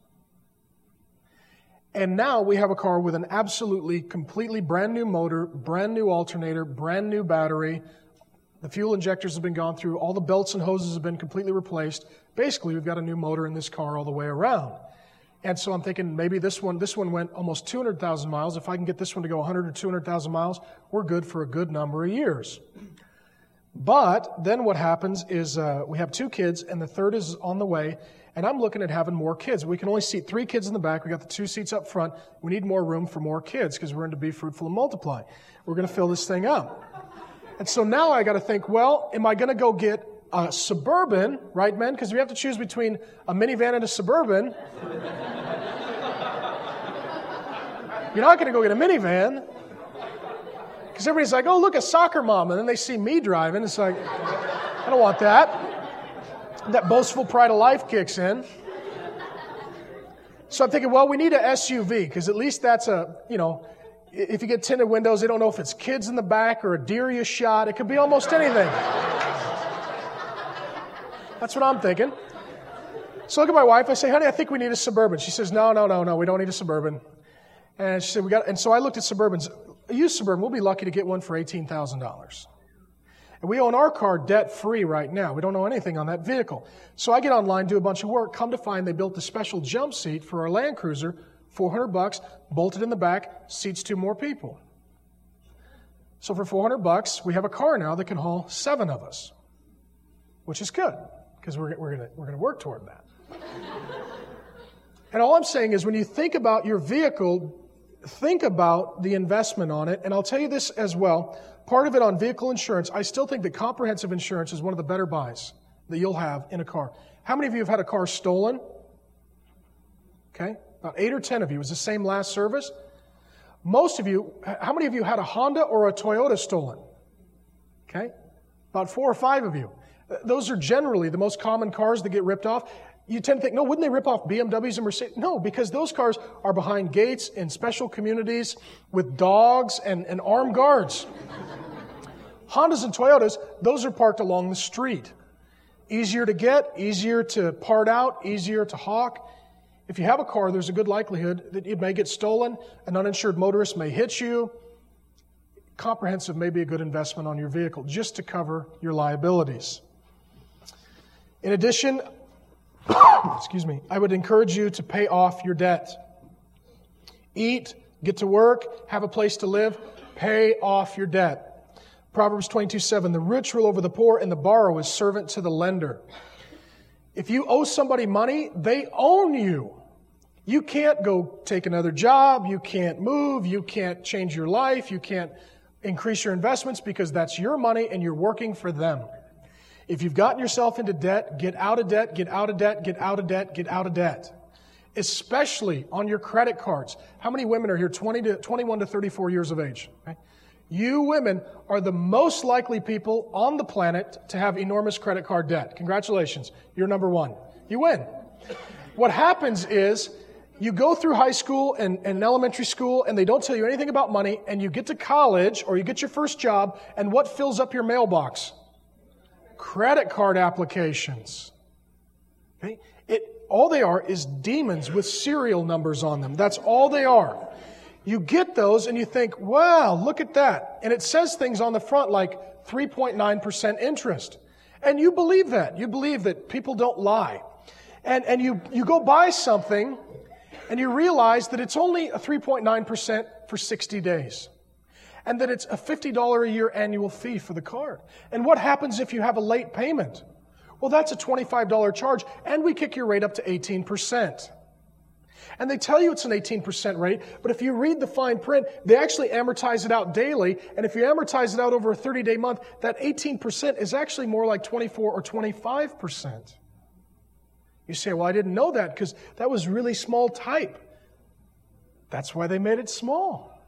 And now we have a car with an absolutely, completely brand new motor, brand new alternator, brand new battery. The fuel injectors have been gone through. All the belts and hoses have been completely replaced. Basically, we've got a new motor in this car all the way around. And so I'm thinking maybe this one went almost 200,000 miles. If I can get this one to go 100 or 200,000 miles, we're good for a good number of years. But then what happens is we have 2 kids, and the third is on the way, and I'm looking at having more kids. We can only seat 3 kids in the back. We got the 2 seats up front. We need more room for more kids because we're into be fruitful and multiply. We're going to fill this thing up. And so now I got to think, well, am I going to go get a Suburban, right, men? Because we have to choose between a minivan and a Suburban. You're not going to go get a minivan. Because everybody's like, oh, look, a soccer mom. And then they see me driving. It's like, I don't want that. That boastful pride of life kicks in. So I'm thinking, well, we need a SUV. Because at least that's if you get tinted windows, they don't know if it's kids in the back or a deer you shot. It could be almost anything. That's what I'm thinking. So I look at my wife. I say, honey, I think we need a Suburban. She says, no, we don't need a Suburban. And she said, and so I looked at Suburbans. A used Suburban, we'll be lucky to get one for $18,000. And we own our car debt-free right now. We don't owe anything on that vehicle. So I get online, do a bunch of work. Come to find they built a special jump seat for our Land Cruiser, $400, bolted in the back, seats 2 more people. So for $400, we have a car now that can haul 7 of us, which is good because we're going to work toward that. And all I'm saying is when you think about your vehicle, think about the investment on it. And I'll tell you this as well. Part of it on vehicle insurance, I still think that comprehensive insurance is one of the better buys that you'll have in a car. How many of you have had a car stolen? Okay. About 8 or 10 of you. It was the same last service. Most of you, how many of you had a Honda or a Toyota stolen? Okay. About 4 or 5 of you. Those are generally the most common cars that get ripped off. You tend to think, no, wouldn't they rip off BMWs and Mercedes? No, because those cars are behind gates in special communities with dogs and armed guards. Hondas and Toyotas, those are parked along the street. Easier to get, easier to part out, easier to hawk. If you have a car, there's a good likelihood that it may get stolen. An uninsured motorist may hit you. Comprehensive may be a good investment on your vehicle just to cover your liabilities. In addition, I would encourage you to pay off your debt. Eat, get to work, have a place to live, pay off your debt. Proverbs 22:7, the rich rule over the poor, and the borrower is servant to the lender. If you owe somebody money, they own you. You can't go take another job, you can't move, you can't change your life, you can't increase your investments because that's your money and you're working for them. If you've gotten yourself into debt, get out of debt, get out of debt, get out of debt, get out of debt. Especially on your credit cards. How many women are here 21 to 34 years of age? Okay? You women are the most likely people on the planet to have enormous credit card debt. Congratulations. You're number one. You win. What happens is you go through high school and elementary school and they don't tell you anything about money, and you get to college or you get your first job, and what fills up your mailbox? Credit card applications. Okay? All they are is demons with serial numbers on them. That's all they are. You get those and you think, wow, look at that. And it says things on the front like 3.9% interest. And you believe that. You believe that people don't lie. And you go buy something and you realize that it's only a 3.9% for 60 days. And that it's a $50 a year annual fee for the card. And what happens if you have a late payment? Well, that's a $25 charge, and we kick your rate up to 18%. And they tell you it's an 18% rate, but if you read the fine print, they actually amortize it out daily, and if you amortize it out over a 30-day month, that 18% is actually more like 24 or 25%. You say, well, I didn't know that because that was really small type. That's why they made it small.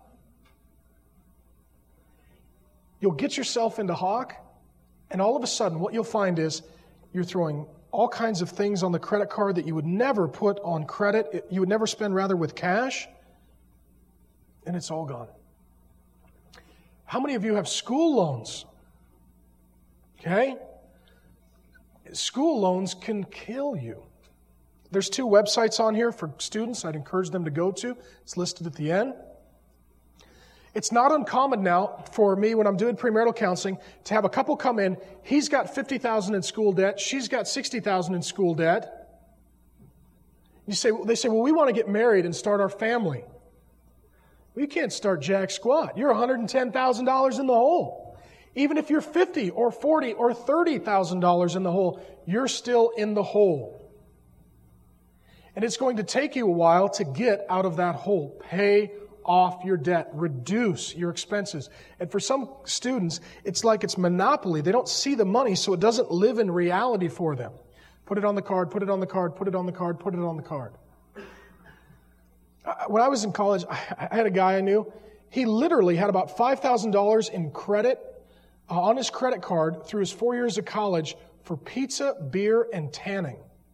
You'll get yourself into hock, and all of a sudden what you'll find is you're throwing all kinds of things on the credit card that you would never put on credit, you would never spend rather with cash, and it's all gone. How many of you have school loans? Okay? School loans can kill you. There's 2 websites on here for students I'd encourage them to go to. It's listed at the end. It's not uncommon now for me when I'm doing premarital counseling to have a couple come in. He's got $50,000 in school debt. She's got $60,000 in school debt. They say, well, we want to get married and start our family. Well, you can't start jack squat. You're $110,000 in the hole. Even if you're $50,000 or $40,000 or $30,000 in the hole, you're still in the hole. And it's going to take you a while to get out of that hole. Pay off your debt. Reduce your expenses. And for some students, it's like it's monopoly. They don't see the money, so it doesn't live in reality for them. Put it on the card, put it on the card, put it on the card, put it on the card. When I was in college, I had a guy I knew. He literally had about $5,000 in credit on his credit card through his 4 years of college for pizza, beer, and tanning.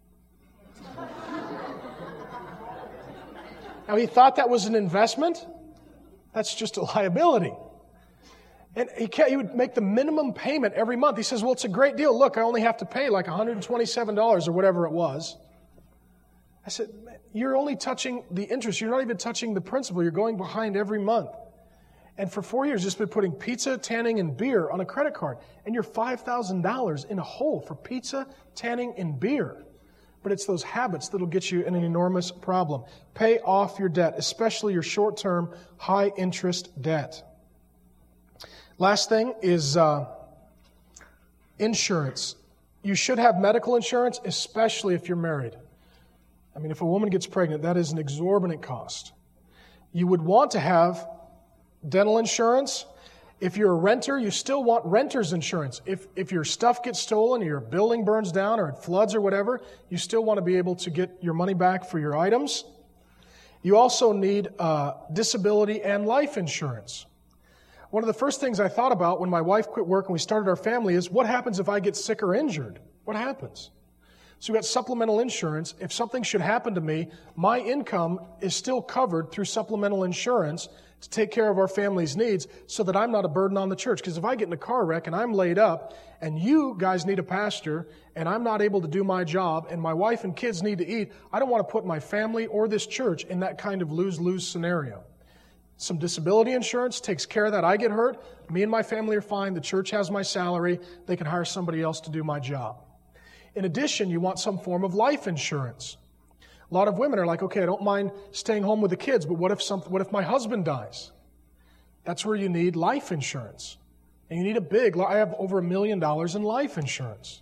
Now, he thought that was an investment. That's just a liability. And he would make the minimum payment every month. He says, well, it's a great deal. Look, I only have to pay like $127 or whatever it was. I said, you're only touching the interest. You're not even touching the principal. You're going behind every month. And for 4 years, just been putting pizza, tanning, and beer on a credit card. And you're $5,000 in a hole for pizza, tanning, and beer. But it's those habits that'll get you in an enormous problem. Pay off your debt, especially your short-term, high-interest debt. Last thing is insurance. You should have medical insurance, especially if you're married. I mean, if a woman gets pregnant, that is an exorbitant cost. You would want to have dental insurance. If you're a renter, you still want renter's insurance. If your stuff gets stolen or your building burns down or it floods or whatever, you still want to be able to get your money back for your items. You also need disability and life insurance. One of the first things I thought about when my wife quit work and we started our family is, what happens if I get sick or injured? What happens? So we've got supplemental insurance. If something should happen to me, my income is still covered through supplemental insurance to take care of our family's needs so that I'm not a burden on the church. Because if I get in a car wreck and I'm laid up and you guys need a pastor and I'm not able to do my job and my wife and kids need to eat, I don't want to put my family or this church in that kind of lose-lose scenario. Some disability insurance takes care of that. I get hurt, me and my family are fine, the church has my salary, they can hire somebody else to do my job. In addition, you want some form of life insurance. A lot of women are like, okay, I don't mind staying home with the kids, but what if my husband dies? That's where you need life insurance. And you need I have over $1 million in life insurance.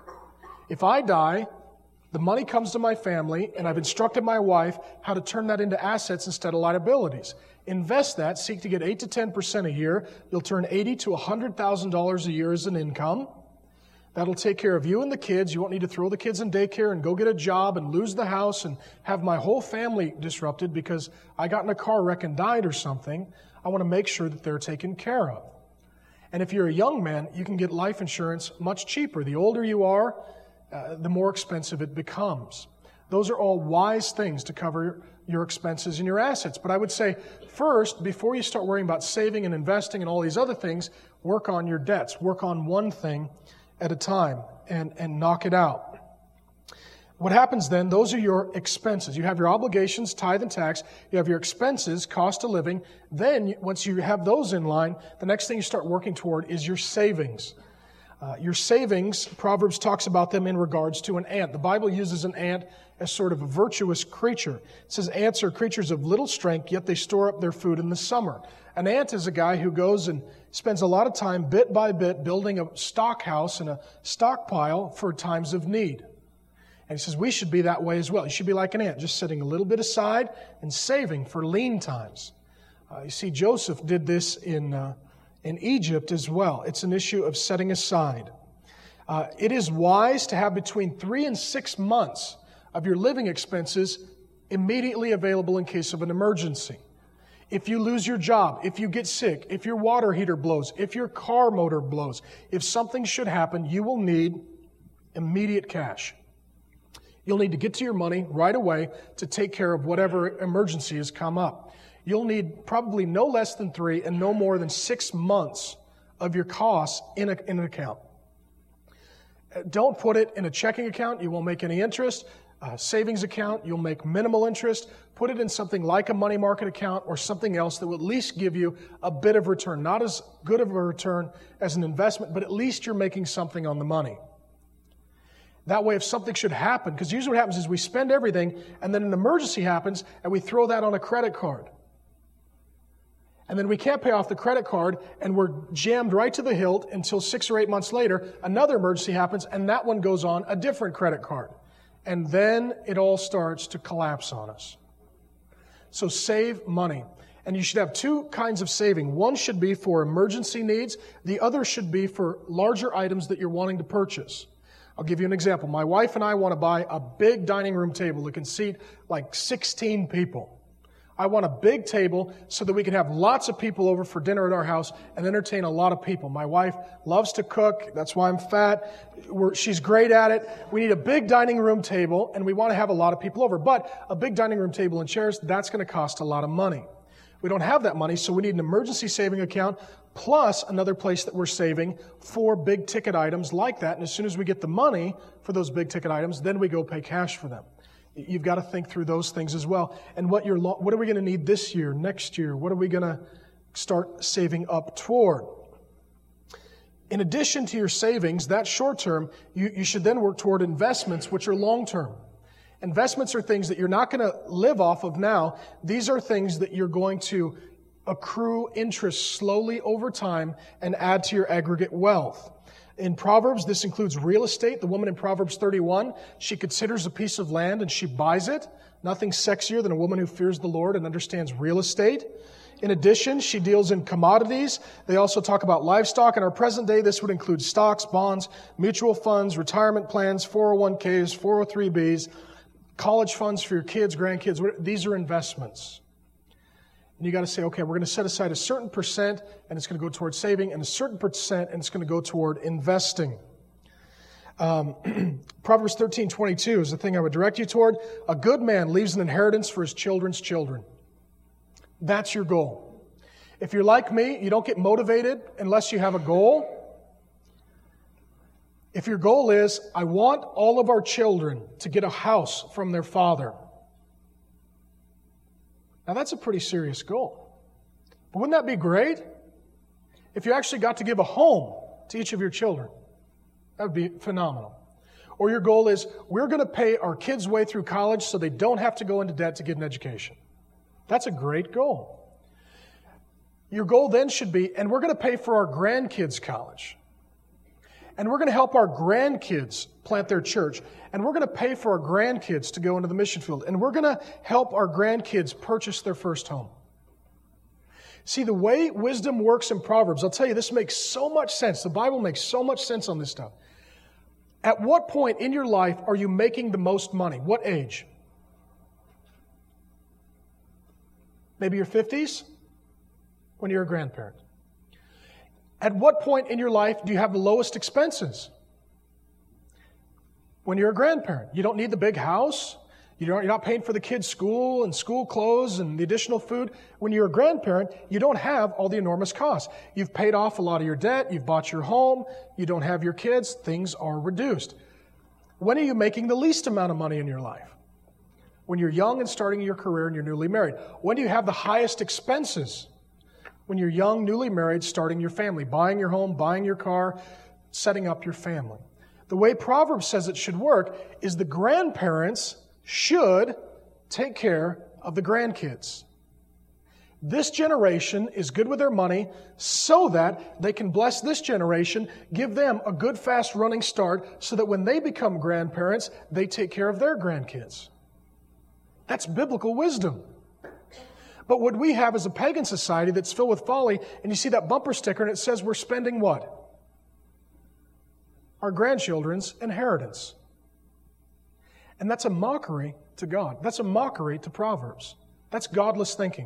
If I die, the money comes to my family, and I've instructed my wife how to turn that into assets instead of liabilities. Invest that, seek to get 8 to 10% a year. You'll turn $80,000 to $100,000 a year as an income. That'll take care of you and the kids. You won't need to throw the kids in daycare and go get a job and lose the house and have my whole family disrupted because I got in a car wreck and died or something. I want to make sure that they're taken care of. And if you're a young man, you can get life insurance much cheaper. The older you are, the more expensive it becomes. Those are all wise things to cover your expenses and your assets. But I would say, first, before you start worrying about saving and investing and all these other things, work on your debts. Work on one thing at a time and knock it out. What happens then, those are your expenses. You have your obligations, tithe and tax. You have your expenses, cost of living. Then, once you have those in line, the next thing you start working toward is your savings. Your savings, Proverbs talks about them in regards to an ant. The Bible uses an ant as sort of a virtuous creature. It says ants are creatures of little strength, yet they store up their food in the summer. An ant is a guy who goes and spends a lot of time bit by bit building a stock house and a stockpile for times of need. And he says we should be that way as well. You should be like an ant, just setting a little bit aside and saving for lean times. You see, Joseph did this in Egypt as well. It's an issue of setting aside. It is wise to have between 3 and 6 months of your living expenses immediately available in case of an emergency. If you lose your job, if you get sick, if your water heater blows, if your car motor blows, if something should happen, you will need immediate cash. You'll need to get to your money right away to take care of whatever emergency has come up. You'll need probably no less than 3 and no more than 6 months of your costs in an account. Don't put it in a checking account. You won't make any interest. Savings account, you'll make minimal interest. Put it in something like a money market account or something else that will at least give you a bit of return. Not as good of a return as an investment, but at least you're making something on the money. That way, if something should happen, because usually what happens is we spend everything and then an emergency happens and we throw that on a credit card. And then we can't pay off the credit card and we're jammed right to the hilt until 6 or 8 months later, another emergency happens and that one goes on a different credit card. And then it all starts to collapse on us. So save money. And you should have 2 kinds of saving. One should be for emergency needs. The other should be for larger items that you're wanting to purchase. I'll give you an example. My wife and I want to buy a big dining room table that can seat like 16 people. I want a big table so that we can have lots of people over for dinner at our house and entertain a lot of people. My wife loves to cook. That's why I'm fat. She's great at it. We need a big dining room table, and we want to have a lot of people over. But a big dining room table and chairs, that's going to cost a lot of money. We don't have that money, so we need an emergency saving account plus another place that we're saving for big ticket items like that. And as soon as we get the money for those big ticket items, then we go pay cash for them. You've got to think through those things as well. And what are we going to need this year, next year? What are we going to start saving up toward? In addition to your savings, that short term, you should then work toward investments, which are long term. Investments are things that you're not going to live off of now. These are things that you're going to accrue interest slowly over time and add to your aggregate wealth. In Proverbs, this includes real estate. The woman in Proverbs 31, she considers a piece of land and she buys it. Nothing sexier than a woman who fears the Lord and understands real estate. In addition, she deals in commodities. They also talk about livestock. In our present day, this would include stocks, bonds, mutual funds, retirement plans, 401ks, 403bs, college funds for your kids, grandkids. These are investments. And you got to say, okay, we're going to set aside a certain percent and it's going to go toward saving, and a certain percent and it's going to go toward investing. Proverbs 13:22 is the thing I would direct you toward. A good man leaves an inheritance for his children's children. That's your goal. If you're like me, you don't get motivated unless you have a goal. If your goal is, I want all of our children to get a house from their father. Now that's a pretty serious goal. But wouldn't that be great? If you actually got to give a home to each of your children, that would be phenomenal. Or your goal is, we're going to pay our kids' way through college so they don't have to go into debt to get an education. That's a great goal. Your goal then should be, and we're going to pay for our grandkids' college. And we're going to help our grandkids plant their church. And we're going to pay for our grandkids to go into the mission field. And we're going to help our grandkids purchase their first home. See, the way wisdom works in Proverbs, I'll tell you, this makes so much sense. The Bible makes so much sense on this stuff. At what point in your life are you making the most money? What age? Maybe your 50s? When you're a grandparent. At what point in your life do you have the lowest expenses? When you're a grandparent. You don't need the big house. You're not paying for the kids' school and school clothes and the additional food. When you're a grandparent, you don't have all the enormous costs. You've paid off a lot of your debt. You've bought your home. You don't have your kids. Things are reduced. When are you making the least amount of money in your life? When you're young and starting your career and you're newly married. When do you have the highest expenses? When you're young, newly married, starting your family, buying your home, buying your car, setting up your family. The way Proverbs says it should work is the grandparents should take care of the grandkids. This generation is good with their money so that they can bless this generation, give them a good, fast running start so that when they become grandparents, they take care of their grandkids. That's biblical wisdom. But what we have is a pagan society that's filled with folly, and you see that bumper sticker and it says we're spending what? Our grandchildren's inheritance. And that's a mockery to God. That's a mockery to Proverbs. That's godless thinking.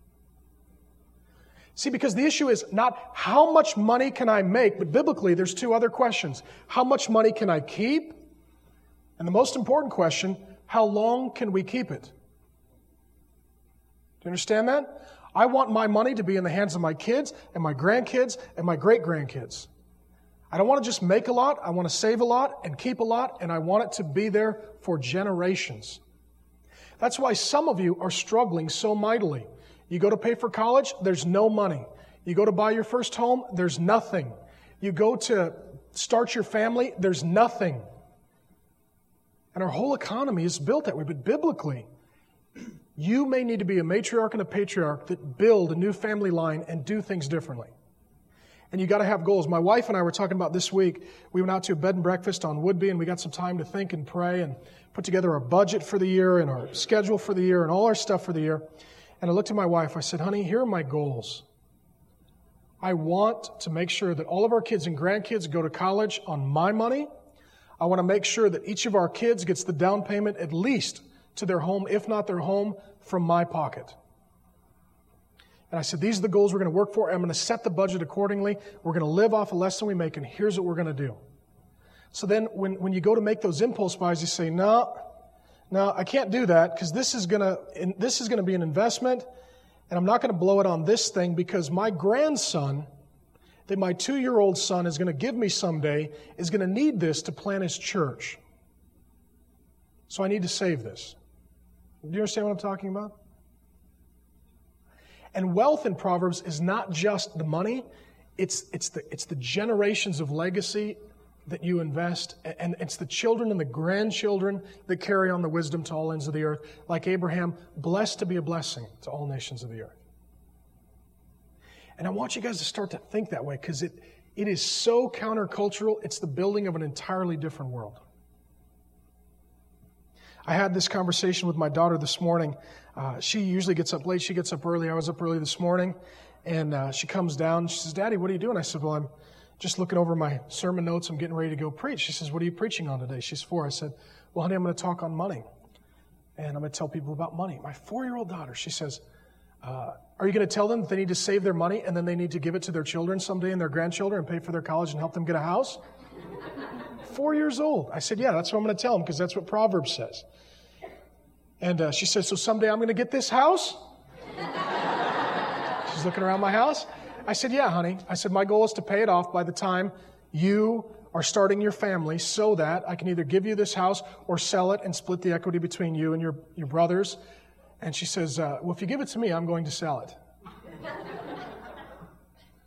See, because the issue is not how much money can I make, but biblically there's two other questions. How much money can I keep? And the most important question, how long can we keep it? Do you understand that? I want my money to be in the hands of my kids and my grandkids and my great-grandkids. I don't want to just make a lot. I want to save a lot and keep a lot, and I want it to be there for generations. That's why some of you are struggling so mightily. You go to pay for college, there's no money. You go to buy your first home, there's nothing. You go to start your family, there's nothing. And our whole economy is built that way. But biblically, you may need to be a matriarch and a patriarch that build a new family line and do things differently. And you got to have goals. My wife and I were talking about this week. We went out to a bed and breakfast on Woodby, and we got some time to think and pray and put together our budget for the year and our schedule for the year and all our stuff for the year. And I looked at my wife. I said, honey, here are my goals. I want to make sure that all of our kids and grandkids go to college on my money. I want to make sure that each of our kids gets the down payment at least to their home, if not their home, from my pocket. And I said, these are the goals we're going to work for. I'm going to set the budget accordingly. We're going to live off of less than we make, and here's what we're going to do. So then when you go to make those impulse buys, you say, no, I can't do that because this is going to be an investment, and I'm not going to blow it on this thing because my grandson, that my 2-year-old son is going to give me someday, is going to need this to plant his church. So I need to save this. Do you understand what I'm talking about? And wealth in Proverbs is not just the money, it's the generations of legacy that you invest, and it's the children and the grandchildren that carry on the wisdom to all ends of the earth. Like Abraham, blessed to be a blessing to all nations of the earth. And I want you guys to start to think that way because it is so countercultural, it's the building of an entirely different world. I had this conversation with my daughter this morning. She usually gets up late. She gets up early. I was up early this morning. And she comes down. She says, Daddy, what are you doing? I said, well, I'm just looking over my sermon notes. I'm getting ready to go preach. She says, what are you preaching on today? She's 4. I said, well, honey, I'm going to talk on money. And I'm going to tell people about money. My 4-year-old daughter, she says, are you going to tell them that they need to save their money and then they need to give it to their children someday and their grandchildren and pay for their college and help them get a house? 4 years old. I said, yeah, that's what I'm going to tell them because that's what Proverbs says. And she said, so someday I'm going to get this house? She's looking around my house. I said, yeah, honey. I said, my goal is to pay it off by the time you are starting your family so that I can either give you this house or sell it and split the equity between you and your brothers. And she says, well, if you give it to me, I'm going to sell it.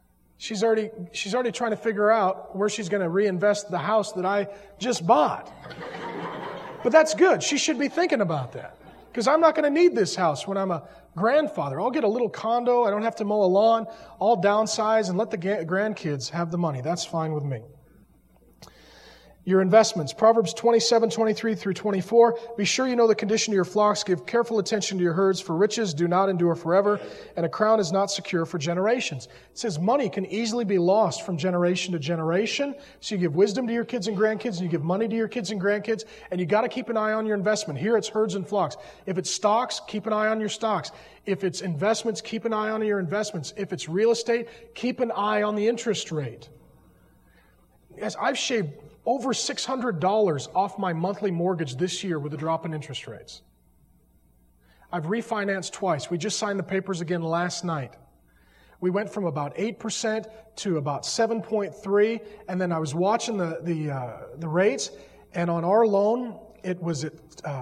She's already trying to figure out where she's going to reinvest the house that I just bought. But that's good. She should be thinking about that. Because I'm not going to need this house when I'm a grandfather. I'll get a little condo. I don't have to mow a lawn. I'll downsize and let the grandkids have the money. That's fine with me. Your investments. Proverbs 27:23 through 24. Be sure you know the condition of your flocks. Give careful attention to your herds, for riches do not endure forever, and a crown is not secure for generations. It says money can easily be lost from generation to generation. So you give wisdom to your kids and grandkids, and you give money to your kids and grandkids, and you got to keep an eye on your investment. Here it's herds and flocks. If it's stocks, keep an eye on your stocks. If it's investments, keep an eye on your investments. If it's real estate, keep an eye on the interest rate. Yes, I've shaved over $600 off my monthly mortgage this year with a drop in interest rates. I've refinanced twice. We just signed the papers again last night. We went from about 8% to about 7.3%, and then I was watching the rates, and on our loan, it was at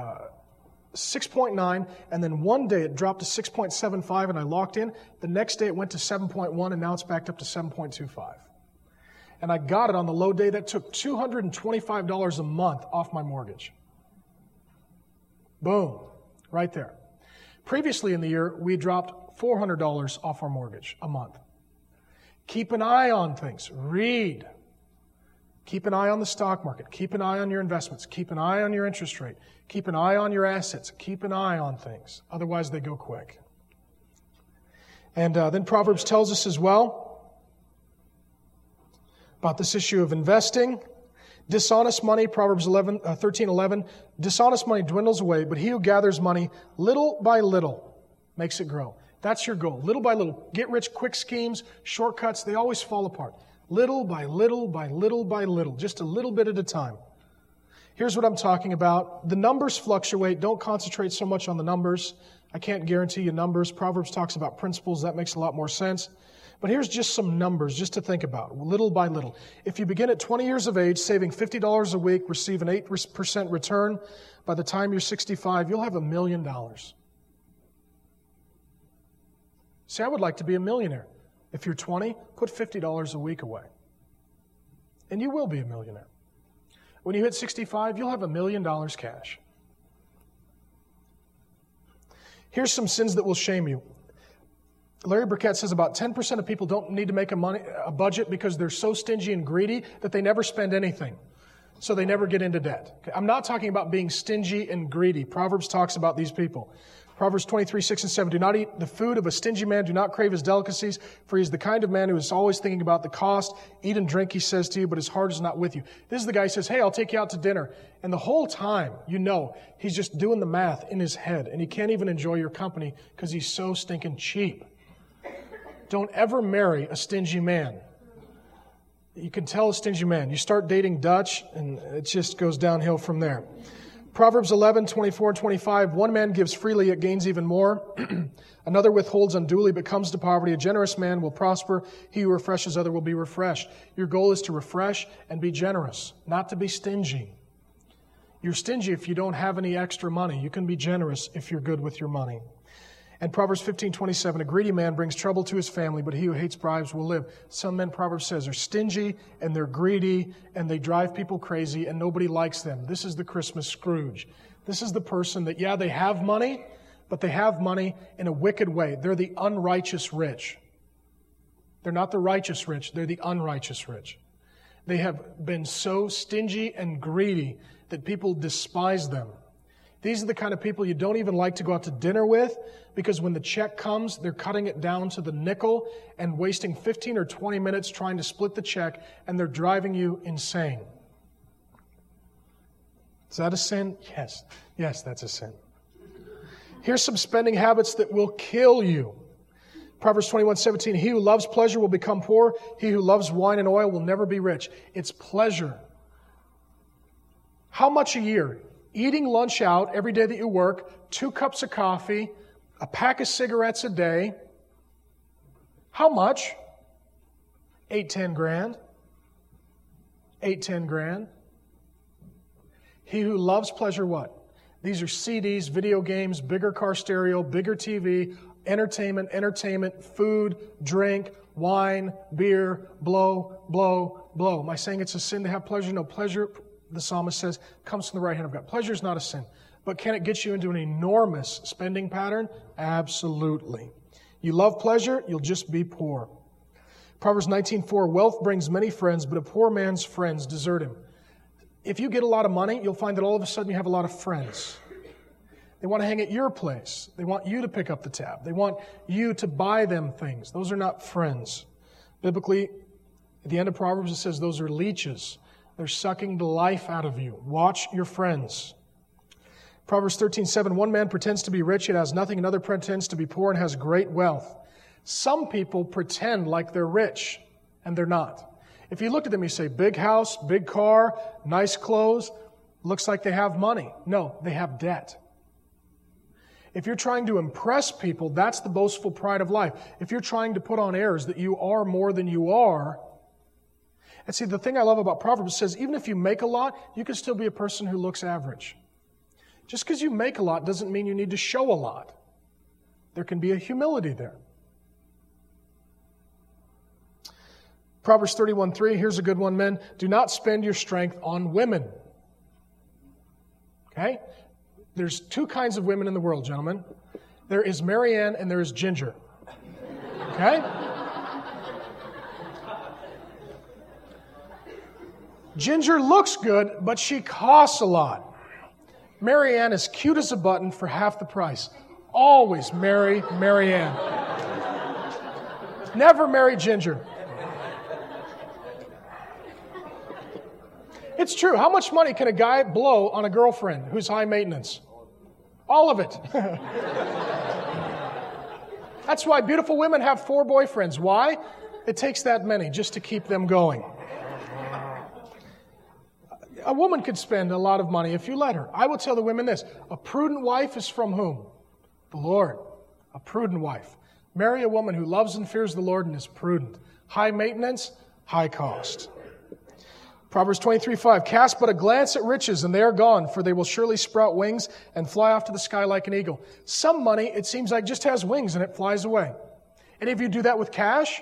6.9, and then one day it dropped to 6.75, and I locked in. The next day it went to 7.1, and now it's backed up to 7.25. And I got it on the low day. That took $225 a month off my mortgage. Boom. Right there. Previously in the year, we dropped $400 off our mortgage a month. Keep an eye on things. Read. Keep an eye on the stock market. Keep an eye on your investments. Keep an eye on your interest rate. Keep an eye on your assets. Keep an eye on things. Otherwise, they go quick. And then Proverbs tells us as well about this issue of investing. Dishonest money, Proverbs 13:11. Dishonest money dwindles away, but he who gathers money little by little makes it grow. That's your goal. Little by little. Get rich quick schemes, shortcuts, they always fall apart. Little by little by little by little. Just a little bit at a time. Here's what I'm talking about. The numbers fluctuate. Don't concentrate so much on the numbers. I can't guarantee you numbers. Proverbs talks about principles. That makes a lot more sense. But here's just some numbers just to think about, little by little. If you begin at 20 years of age, saving $50 a week, receive an 8% return, by the time you're 65, you'll have $1 million. See, I would like to be a millionaire. If you're 20, put $50 a week away. And you will be a millionaire. When you hit 65, you'll have $1 million cash. Here's some sins that will shame you. Larry Burkett says about 10% of people don't need to make a budget because they're so stingy and greedy that they never spend anything. So they never get into debt. Okay? I'm not talking about being stingy and greedy. Proverbs talks about these people. Proverbs 23:6-7. Do not eat the food of a stingy man. Do not crave his delicacies, for he is the kind of man who is always thinking about the cost. Eat and drink, he says to you, but his heart is not with you. This is the guy who says, hey, I'll take you out to dinner. And the whole time, you know, he's just doing the math in his head. And he can't even enjoy your company because he's so stinking cheap. Don't ever marry a stingy man. You can tell a stingy man. You start dating Dutch, and it just goes downhill from there. Proverbs 11:24-25. One man gives freely, it gains even more. Another withholds unduly, but comes to poverty. A generous man will prosper. He who refreshes other will be refreshed. Your goal is to refresh and be generous, not to be stingy. You're stingy if you don't have any extra money. You can be generous if you're good with your money. And Proverbs 15:27, a greedy man brings trouble to his family, but he who hates bribes will live. Some men, Proverbs says, are stingy and they're greedy and they drive people crazy and nobody likes them. This is the Christmas Scrooge. This is the person that, yeah, they have money, but they have money in a wicked way. They're the unrighteous rich. They're not the righteous rich, they're the unrighteous rich. They have been so stingy and greedy that people despise them. These are the kind of people you don't even like to go out to dinner with because when the check comes, they're cutting it down to the nickel and wasting 15 or 20 minutes trying to split the check, and they're driving you insane. Is that a sin? Yes. Yes, that's a sin. Here's some spending habits that will kill you. Proverbs 21:17, he who loves pleasure will become poor. He who loves wine and oil will never be rich. It's pleasure. How much a year? Eating lunch out every day that you work, 2 cups of coffee, a pack of cigarettes a day. How much? 8-10 grand. 8-10 grand. He who loves pleasure, what? These are CDs, video games, bigger car stereo, bigger TV, Entertainment, entertainment, food, drink, wine, beer, blow, blow, blow. Am I saying it's a sin to have pleasure? No, pleasure, the psalmist says, comes from the right hand of God. Pleasure is not a sin. But can it get you into an enormous spending pattern? Absolutely. You love pleasure, you'll just be poor. Proverbs 19:4, wealth brings many friends, but a poor man's friends desert him. If you get a lot of money, you'll find that all of a sudden you have a lot of friends. They want to hang at your place. They want you to pick up the tab. They want you to buy them things. Those are not friends. Biblically, at the end of Proverbs, it says those are leeches. They're sucking the life out of you. Watch your friends. Proverbs 13:7, one man pretends to be rich, yet has nothing. Another pretends to be poor and has great wealth. Some people pretend like they're rich, and they're not. If you look at them, you say, big house, big car, nice clothes, looks like they have money. No, they have debt. If you're trying to impress people, that's the boastful pride of life. If you're trying to put on airs that you are more than you are, and see, the thing I love about Proverbs says, even if you make a lot, you can still be a person who looks average. Just because you make a lot doesn't mean you need to show a lot. There can be a humility there. Proverbs 31:3, here's a good one, men. Do not spend your strength on women. Okay? There's two kinds of women in the world, gentlemen. There is Marianne and there is Ginger. Okay? Ginger looks good, but she costs a lot. Marianne is cute as a button for half the price. Always marry Marianne. Never marry Ginger. It's true. How much money can a guy blow on a girlfriend who's high maintenance? All of it. That's why beautiful women have 4 boyfriends. Why? It takes that many just to keep them going. A woman could spend a lot of money if you let her. I will tell the women this. A prudent wife is from whom? The Lord. A prudent wife. Marry a woman who loves and fears the Lord and is prudent. High maintenance, high cost. Proverbs 23:5, cast but a glance at riches, and they are gone, for they will surely sprout wings and fly off to the sky like an eagle. Some money, it seems like, just has wings and it flies away. Any of you do that with cash?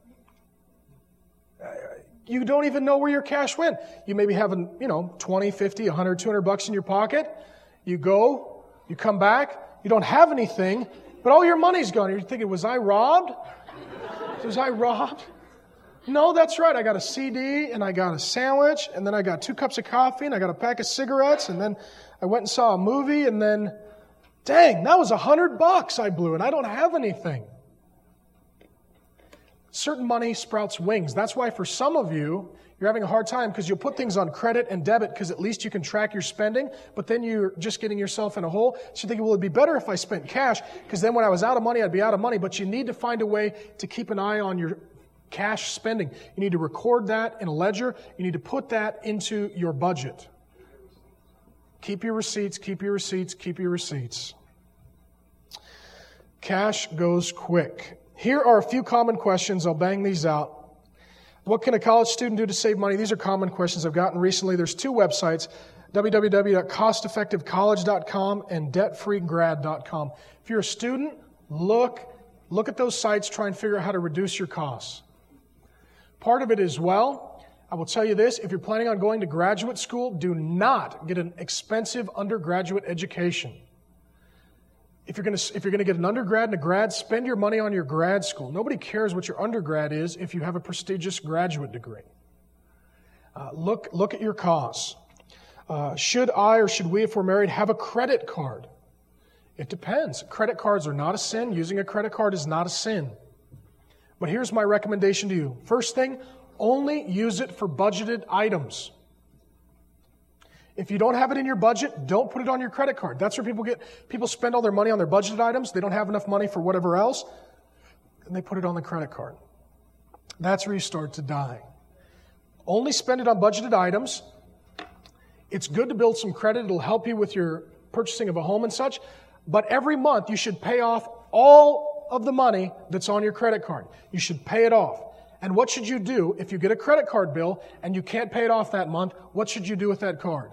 You don't even know where your cash went. You maybe have, 20, 50, 100, 200 bucks in your pocket. You go, you come back, you don't have anything, but all your money's gone. You're thinking, was I robbed? Was I robbed? No, that's right. I got a CD, and I got a sandwich, and then I got 2 cups of coffee, and I got a pack of cigarettes, and then I went and saw a movie, and then, dang, that was $100 I blew, and I don't have anything. Certain money sprouts wings. That's why for some of you, you're having a hard time because you'll put things on credit and debit because at least you can track your spending, but then you're just getting yourself in a hole. So you think, well, it'd be better if I spent cash because then when I was out of money, I'd be out of money. But you need to find a way to keep an eye on your cash spending. You need to record that in a ledger. You need to put that into your budget. Keep your receipts, keep your receipts, keep your receipts. Cash goes quick. Here are a few common questions. I'll bang these out. What can a college student do to save money? These are common questions I've gotten recently. There's 2 websites, www.costeffectivecollege.com and debtfreegrad.com. If you're a student, look at those sites, try and figure out how to reduce your costs. Part of it is, I will tell you this, if you're planning on going to graduate school, do not get an expensive undergraduate education. If you're going to get an undergrad and a grad, spend your money on your grad school. Nobody cares what your undergrad is if you have a prestigious graduate degree. Look at your costs. Should I or should we, if we're married, have a credit card? It depends. Credit cards are not a sin. Using a credit card is not a sin. But here's my recommendation to you. First thing, only use it for budgeted items. If you don't have it in your budget, don't put it on your credit card. That's where people spend all their money on their budgeted items. They don't have enough money for whatever else, and they put it on the credit card. That's where you start to die. Only spend it on budgeted items. It's good to build some credit. It'll help you with your purchasing of a home and such. But every month, you should pay off all of the money that's on your credit card. You should pay it off. And what should you do if you get a credit card bill and you can't pay it off that month? What should you do with that card?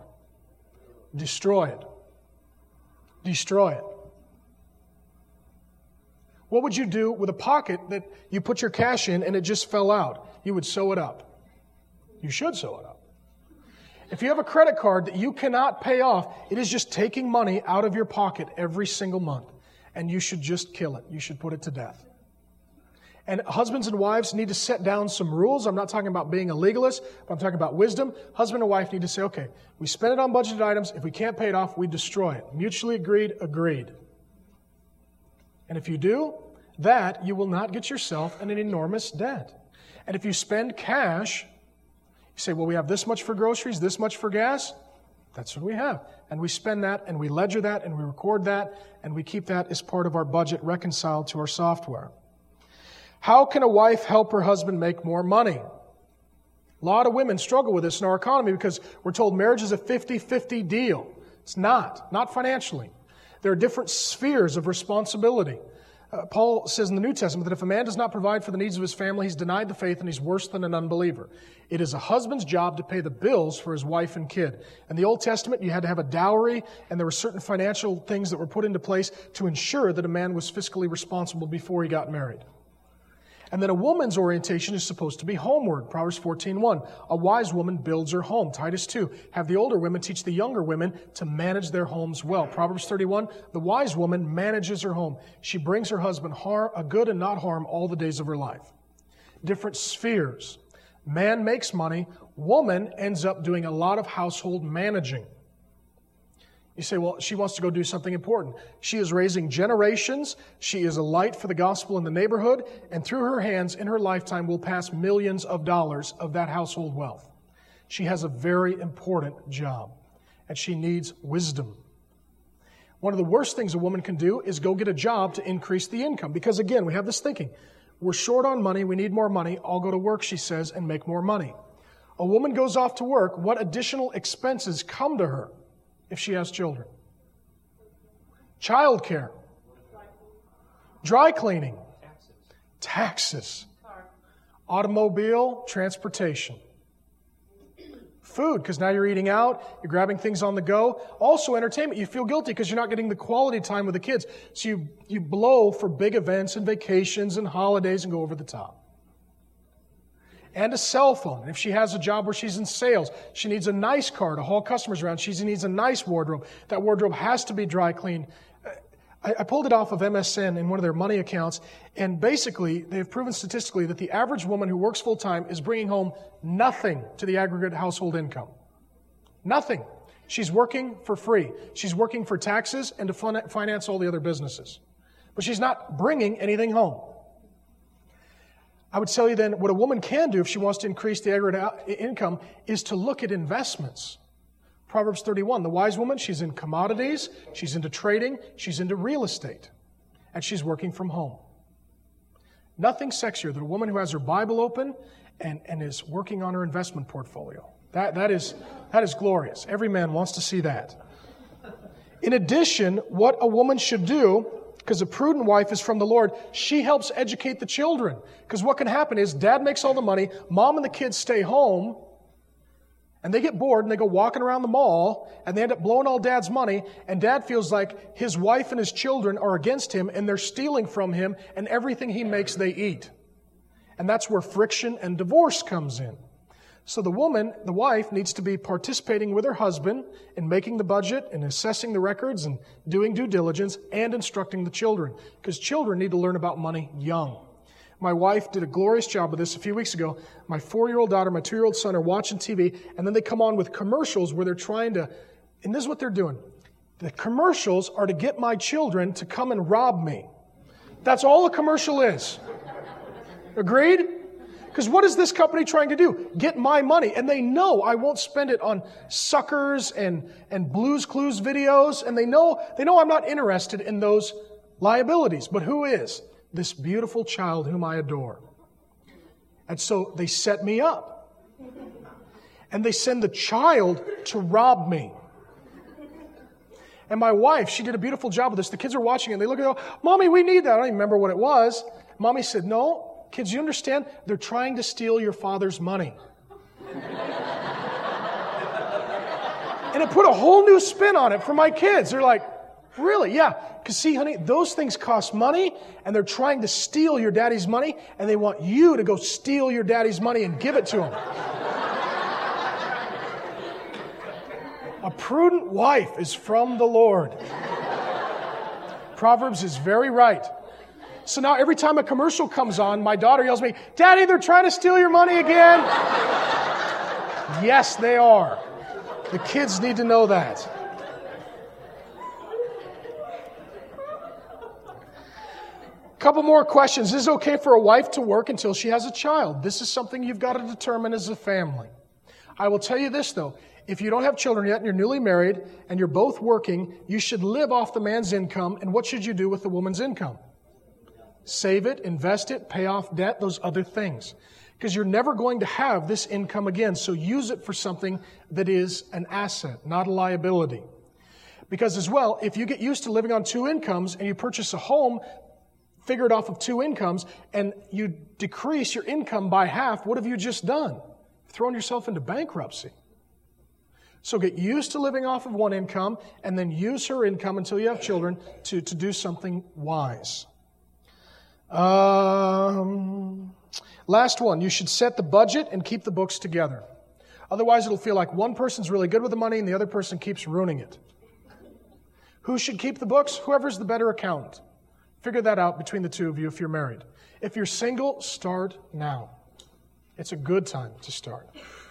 Destroy it. Destroy it. What would you do with a pocket that you put your cash in and it just fell out? You would sew it up. You should sew it up. If you have a credit card that you cannot pay off, it is just taking money out of your pocket every single month. And you should just kill it. You should put it to death. And husbands and wives need to set down some rules. I'm not talking about being a legalist, but I'm talking about wisdom. Husband and wife need to say, okay, we spend it on budgeted items. If we can't pay it off, we destroy it. Mutually agreed. And if you do that, you will not get yourself in an enormous debt. And if you spend cash, you say, well, we have this much for groceries, this much for gas. That's what we have. And we spend that, and we ledger that, and we record that, and we keep that as part of our budget reconciled to our software. How can a wife help her husband make more money? A lot of women struggle with this in our economy because we're told marriage is a 50-50 deal. It's not financially. There are different spheres of responsibility. Paul says in the New Testament that if a man does not provide for the needs of his family, he's denied the faith and he's worse than an unbeliever. It is a husband's job to pay the bills for his wife and kid. In the Old Testament, you had to have a dowry, and there were certain financial things that were put into place to ensure that a man was fiscally responsible before he got married. And then a woman's orientation is supposed to be homeward. Proverbs 14:1. A wise woman builds her home. Titus 2. Have the older women teach the younger women to manage their homes well. Proverbs 31. The wise woman manages her home. She brings her husband a good and not harm all the days of her life. Different spheres. Man makes money. Woman ends up doing a lot of household managing. You say, well, she wants to go do something important. She is raising generations. She is a light for the gospel in the neighborhood. And through her hands, in her lifetime, will pass millions of dollars of that household wealth. She has a very important job. And she needs wisdom. One of the worst things a woman can do is go get a job to increase the income. Because again, we have this thinking. We're short on money. We need more money. I'll go to work, she says, and make more money. A woman goes off to work. What additional expenses come to her? If she has children. Childcare. Dry cleaning. Taxes. Automobile, transportation. Food, because now you're eating out, you're grabbing things on the go. Also entertainment. You feel guilty because you're not getting the quality time with the kids. So you blow for big events and vacations and holidays and go over the top. And a cell phone. And if she has a job where she's in sales, she needs a nice car to haul customers around. She needs a nice wardrobe. That wardrobe has to be dry cleaned. I pulled it off of MSN in one of their money accounts, and basically they've proven statistically that the average woman who works full-time is bringing home nothing to the aggregate household income. Nothing. She's working for free. She's working for taxes and to finance all the other businesses. But she's not bringing anything home. I would tell you then what a woman can do if she wants to increase the aggregate income is to look at investments. Proverbs 31, the wise woman, she's in commodities, she's into trading, she's into real estate, and she's working from home. Nothing sexier than a woman who has her Bible open and is working on her investment portfolio. That is glorious. Every man wants to see that. In addition, what a woman should do, because a prudent wife is from the Lord, she helps educate the children. Because what can happen is dad makes all the money, mom and the kids stay home, and they get bored and they go walking around the mall, and they end up blowing all dad's money, and dad feels like his wife and his children are against him, and they're stealing from him, and everything he makes they eat. And that's where friction and divorce comes in. So the woman, the wife, needs to be participating with her husband in making the budget and assessing the records and doing due diligence and instructing the children. Because children need to learn about money young. My wife did a glorious job of this a few weeks ago. My 4-year-old daughter, my 2-year-old son are watching TV, and then they come on with commercials where they're trying to, and this is what they're doing. The commercials are to get my children to come and rob me. That's all a commercial is. Agreed? Because what is this company trying to do? Get my money. And they know I won't spend it on suckers and Blue's Clues videos. And they know I'm not interested in those liabilities. But who is? This beautiful child whom I adore. And so they set me up. And they send the child to rob me. And my wife, she did a beautiful job of this. The kids are watching and they look at it, Mommy, we need that. I don't even remember what it was. Mommy said, no. Kids, you understand? They're trying to steal your father's money. And it put a whole new spin on it for my kids. They're like, Really? Yeah. Because see, honey, those things cost money, and they're trying to steal your daddy's money, and they want you to go steal your daddy's money and give it to him. A prudent wife is from the Lord. Proverbs is very right. So now every time a commercial comes on, my daughter yells at me, "Daddy, they're trying to steal your money again." Yes, they are. The kids need to know that. Couple more questions. Is it okay for a wife to work until she has a child? This is something you've got to determine as a family. I will tell you this, though. If you don't have children yet and you're newly married and you're both working, you should live off the man's income. And what should you do with the woman's income? Save it, invest it, pay off debt, those other things. Because you're never going to have this income again. So use it for something that is an asset, not a liability. Because as well, if you get used to living on two incomes and you purchase a home figured off of two incomes and you decrease your income by half, what have you just done? Thrown yourself into bankruptcy. So get used to living off of one income and then use her income until you have children to do something wise. Last one, you should set the budget and keep the books together. Otherwise, it'll feel like one person's really good with the money and the other person keeps ruining it. Who should keep the books? Whoever's the better accountant. Figure that out between the two of you if you're married. If you're single, start now. It's a good time to start.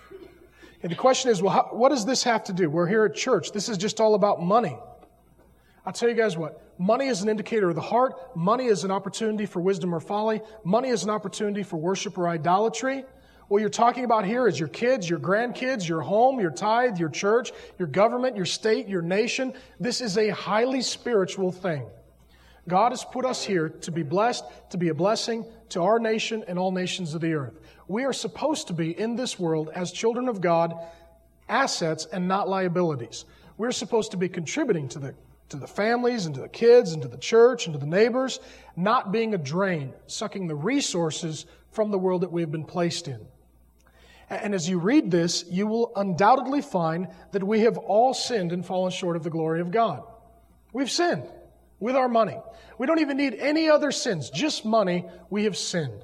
And the question is, well, what does this have to do? We're here at church. This is just all about money. I'll tell you guys what. Money is an indicator of the heart. Money is an opportunity for wisdom or folly. Money is an opportunity for worship or idolatry. What you're talking about here is your kids, your grandkids, your home, your tithe, your church, your government, your state, your nation. This is a highly spiritual thing. God has put us here to be blessed, to be a blessing to our nation and all nations of the earth. We are supposed to be in this world as children of God, assets and not liabilities. We're supposed to be contributing to the families and to the kids and to the church and to the neighbors, not being a drain, sucking the resources from the world that we have been placed in. And as you read this, you will undoubtedly find that we have all sinned and fallen short of the glory of God. We've sinned with our money. We don't even need any other sins, just money. We have sinned.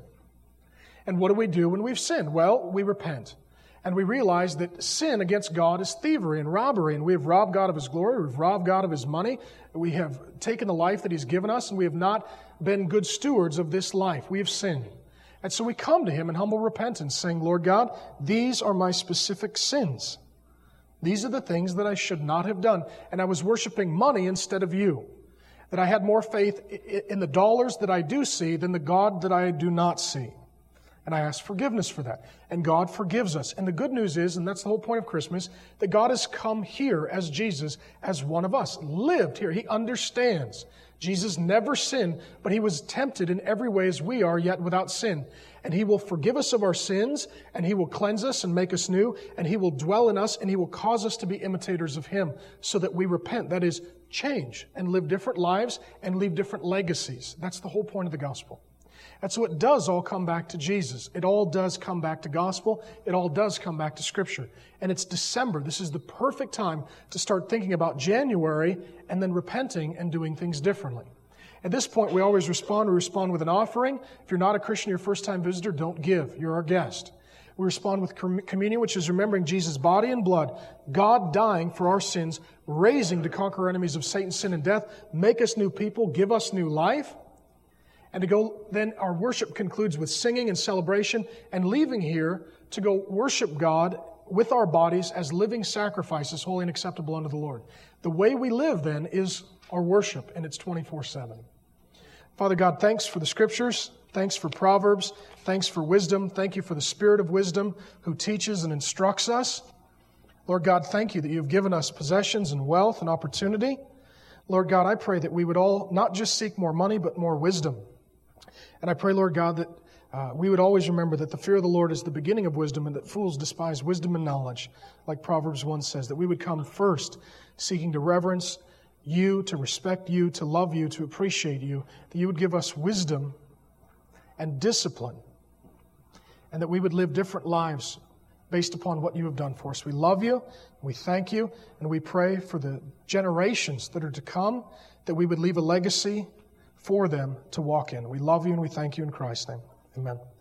And what do we do when we've sinned? Well, we repent. And we realize that sin against God is thievery and robbery, and we have robbed God of His glory, we've robbed God of His money, we have taken the life that He's given us, and we have not been good stewards of this life. We have sinned. And so we come to Him in humble repentance, saying, Lord God, these are my specific sins. These are the things that I should not have done. And I was worshiping money instead of You. That I had more faith in the dollars that I do see than the God that I do not see. And I ask forgiveness for that. And God forgives us. And the good news is, and that's the whole point of Christmas, that God has come here as Jesus, as one of us, lived here. He understands. Jesus never sinned, but He was tempted in every way as we are, yet without sin. And He will forgive us of our sins, and He will cleanse us and make us new, and He will dwell in us, and He will cause us to be imitators of Him, so that we repent. That is, change and live different lives and leave different legacies. That's the whole point of the gospel. And so it does all come back to Jesus. It all does come back to gospel. It all does come back to Scripture. And it's December. This is the perfect time to start thinking about January and then repenting and doing things differently. At this point, we always respond. We respond with an offering. If you're not a Christian, you're a first-time visitor, don't give. You're our guest. We respond with communion, which is remembering Jesus' body and blood, God dying for our sins, raising to conquer enemies of Satan, sin, and death, make us new people, give us new life. And then our worship concludes with singing and celebration and leaving here to go worship God with our bodies as living sacrifices, holy and acceptable unto the Lord. The way we live then is our worship, and it's 24/7. Father God, thanks for the Scriptures. Thanks for Proverbs. Thanks for wisdom. Thank You for the Spirit of wisdom who teaches and instructs us. Lord God, thank You that You've given us possessions and wealth and opportunity. Lord God, I pray that we would all not just seek more money, but more wisdom. And I pray, Lord God, that we would always remember that the fear of the Lord is the beginning of wisdom, and that fools despise wisdom and knowledge, like Proverbs 1 says, that we would come first seeking to reverence You, to respect You, to love You, to appreciate You, that You would give us wisdom and discipline, and that we would live different lives based upon what you have done for us. We love you, we thank you, and we pray for the generations that are to come, that we would leave a legacy for them to walk in. We love you and we thank you in Christ's name. Amen.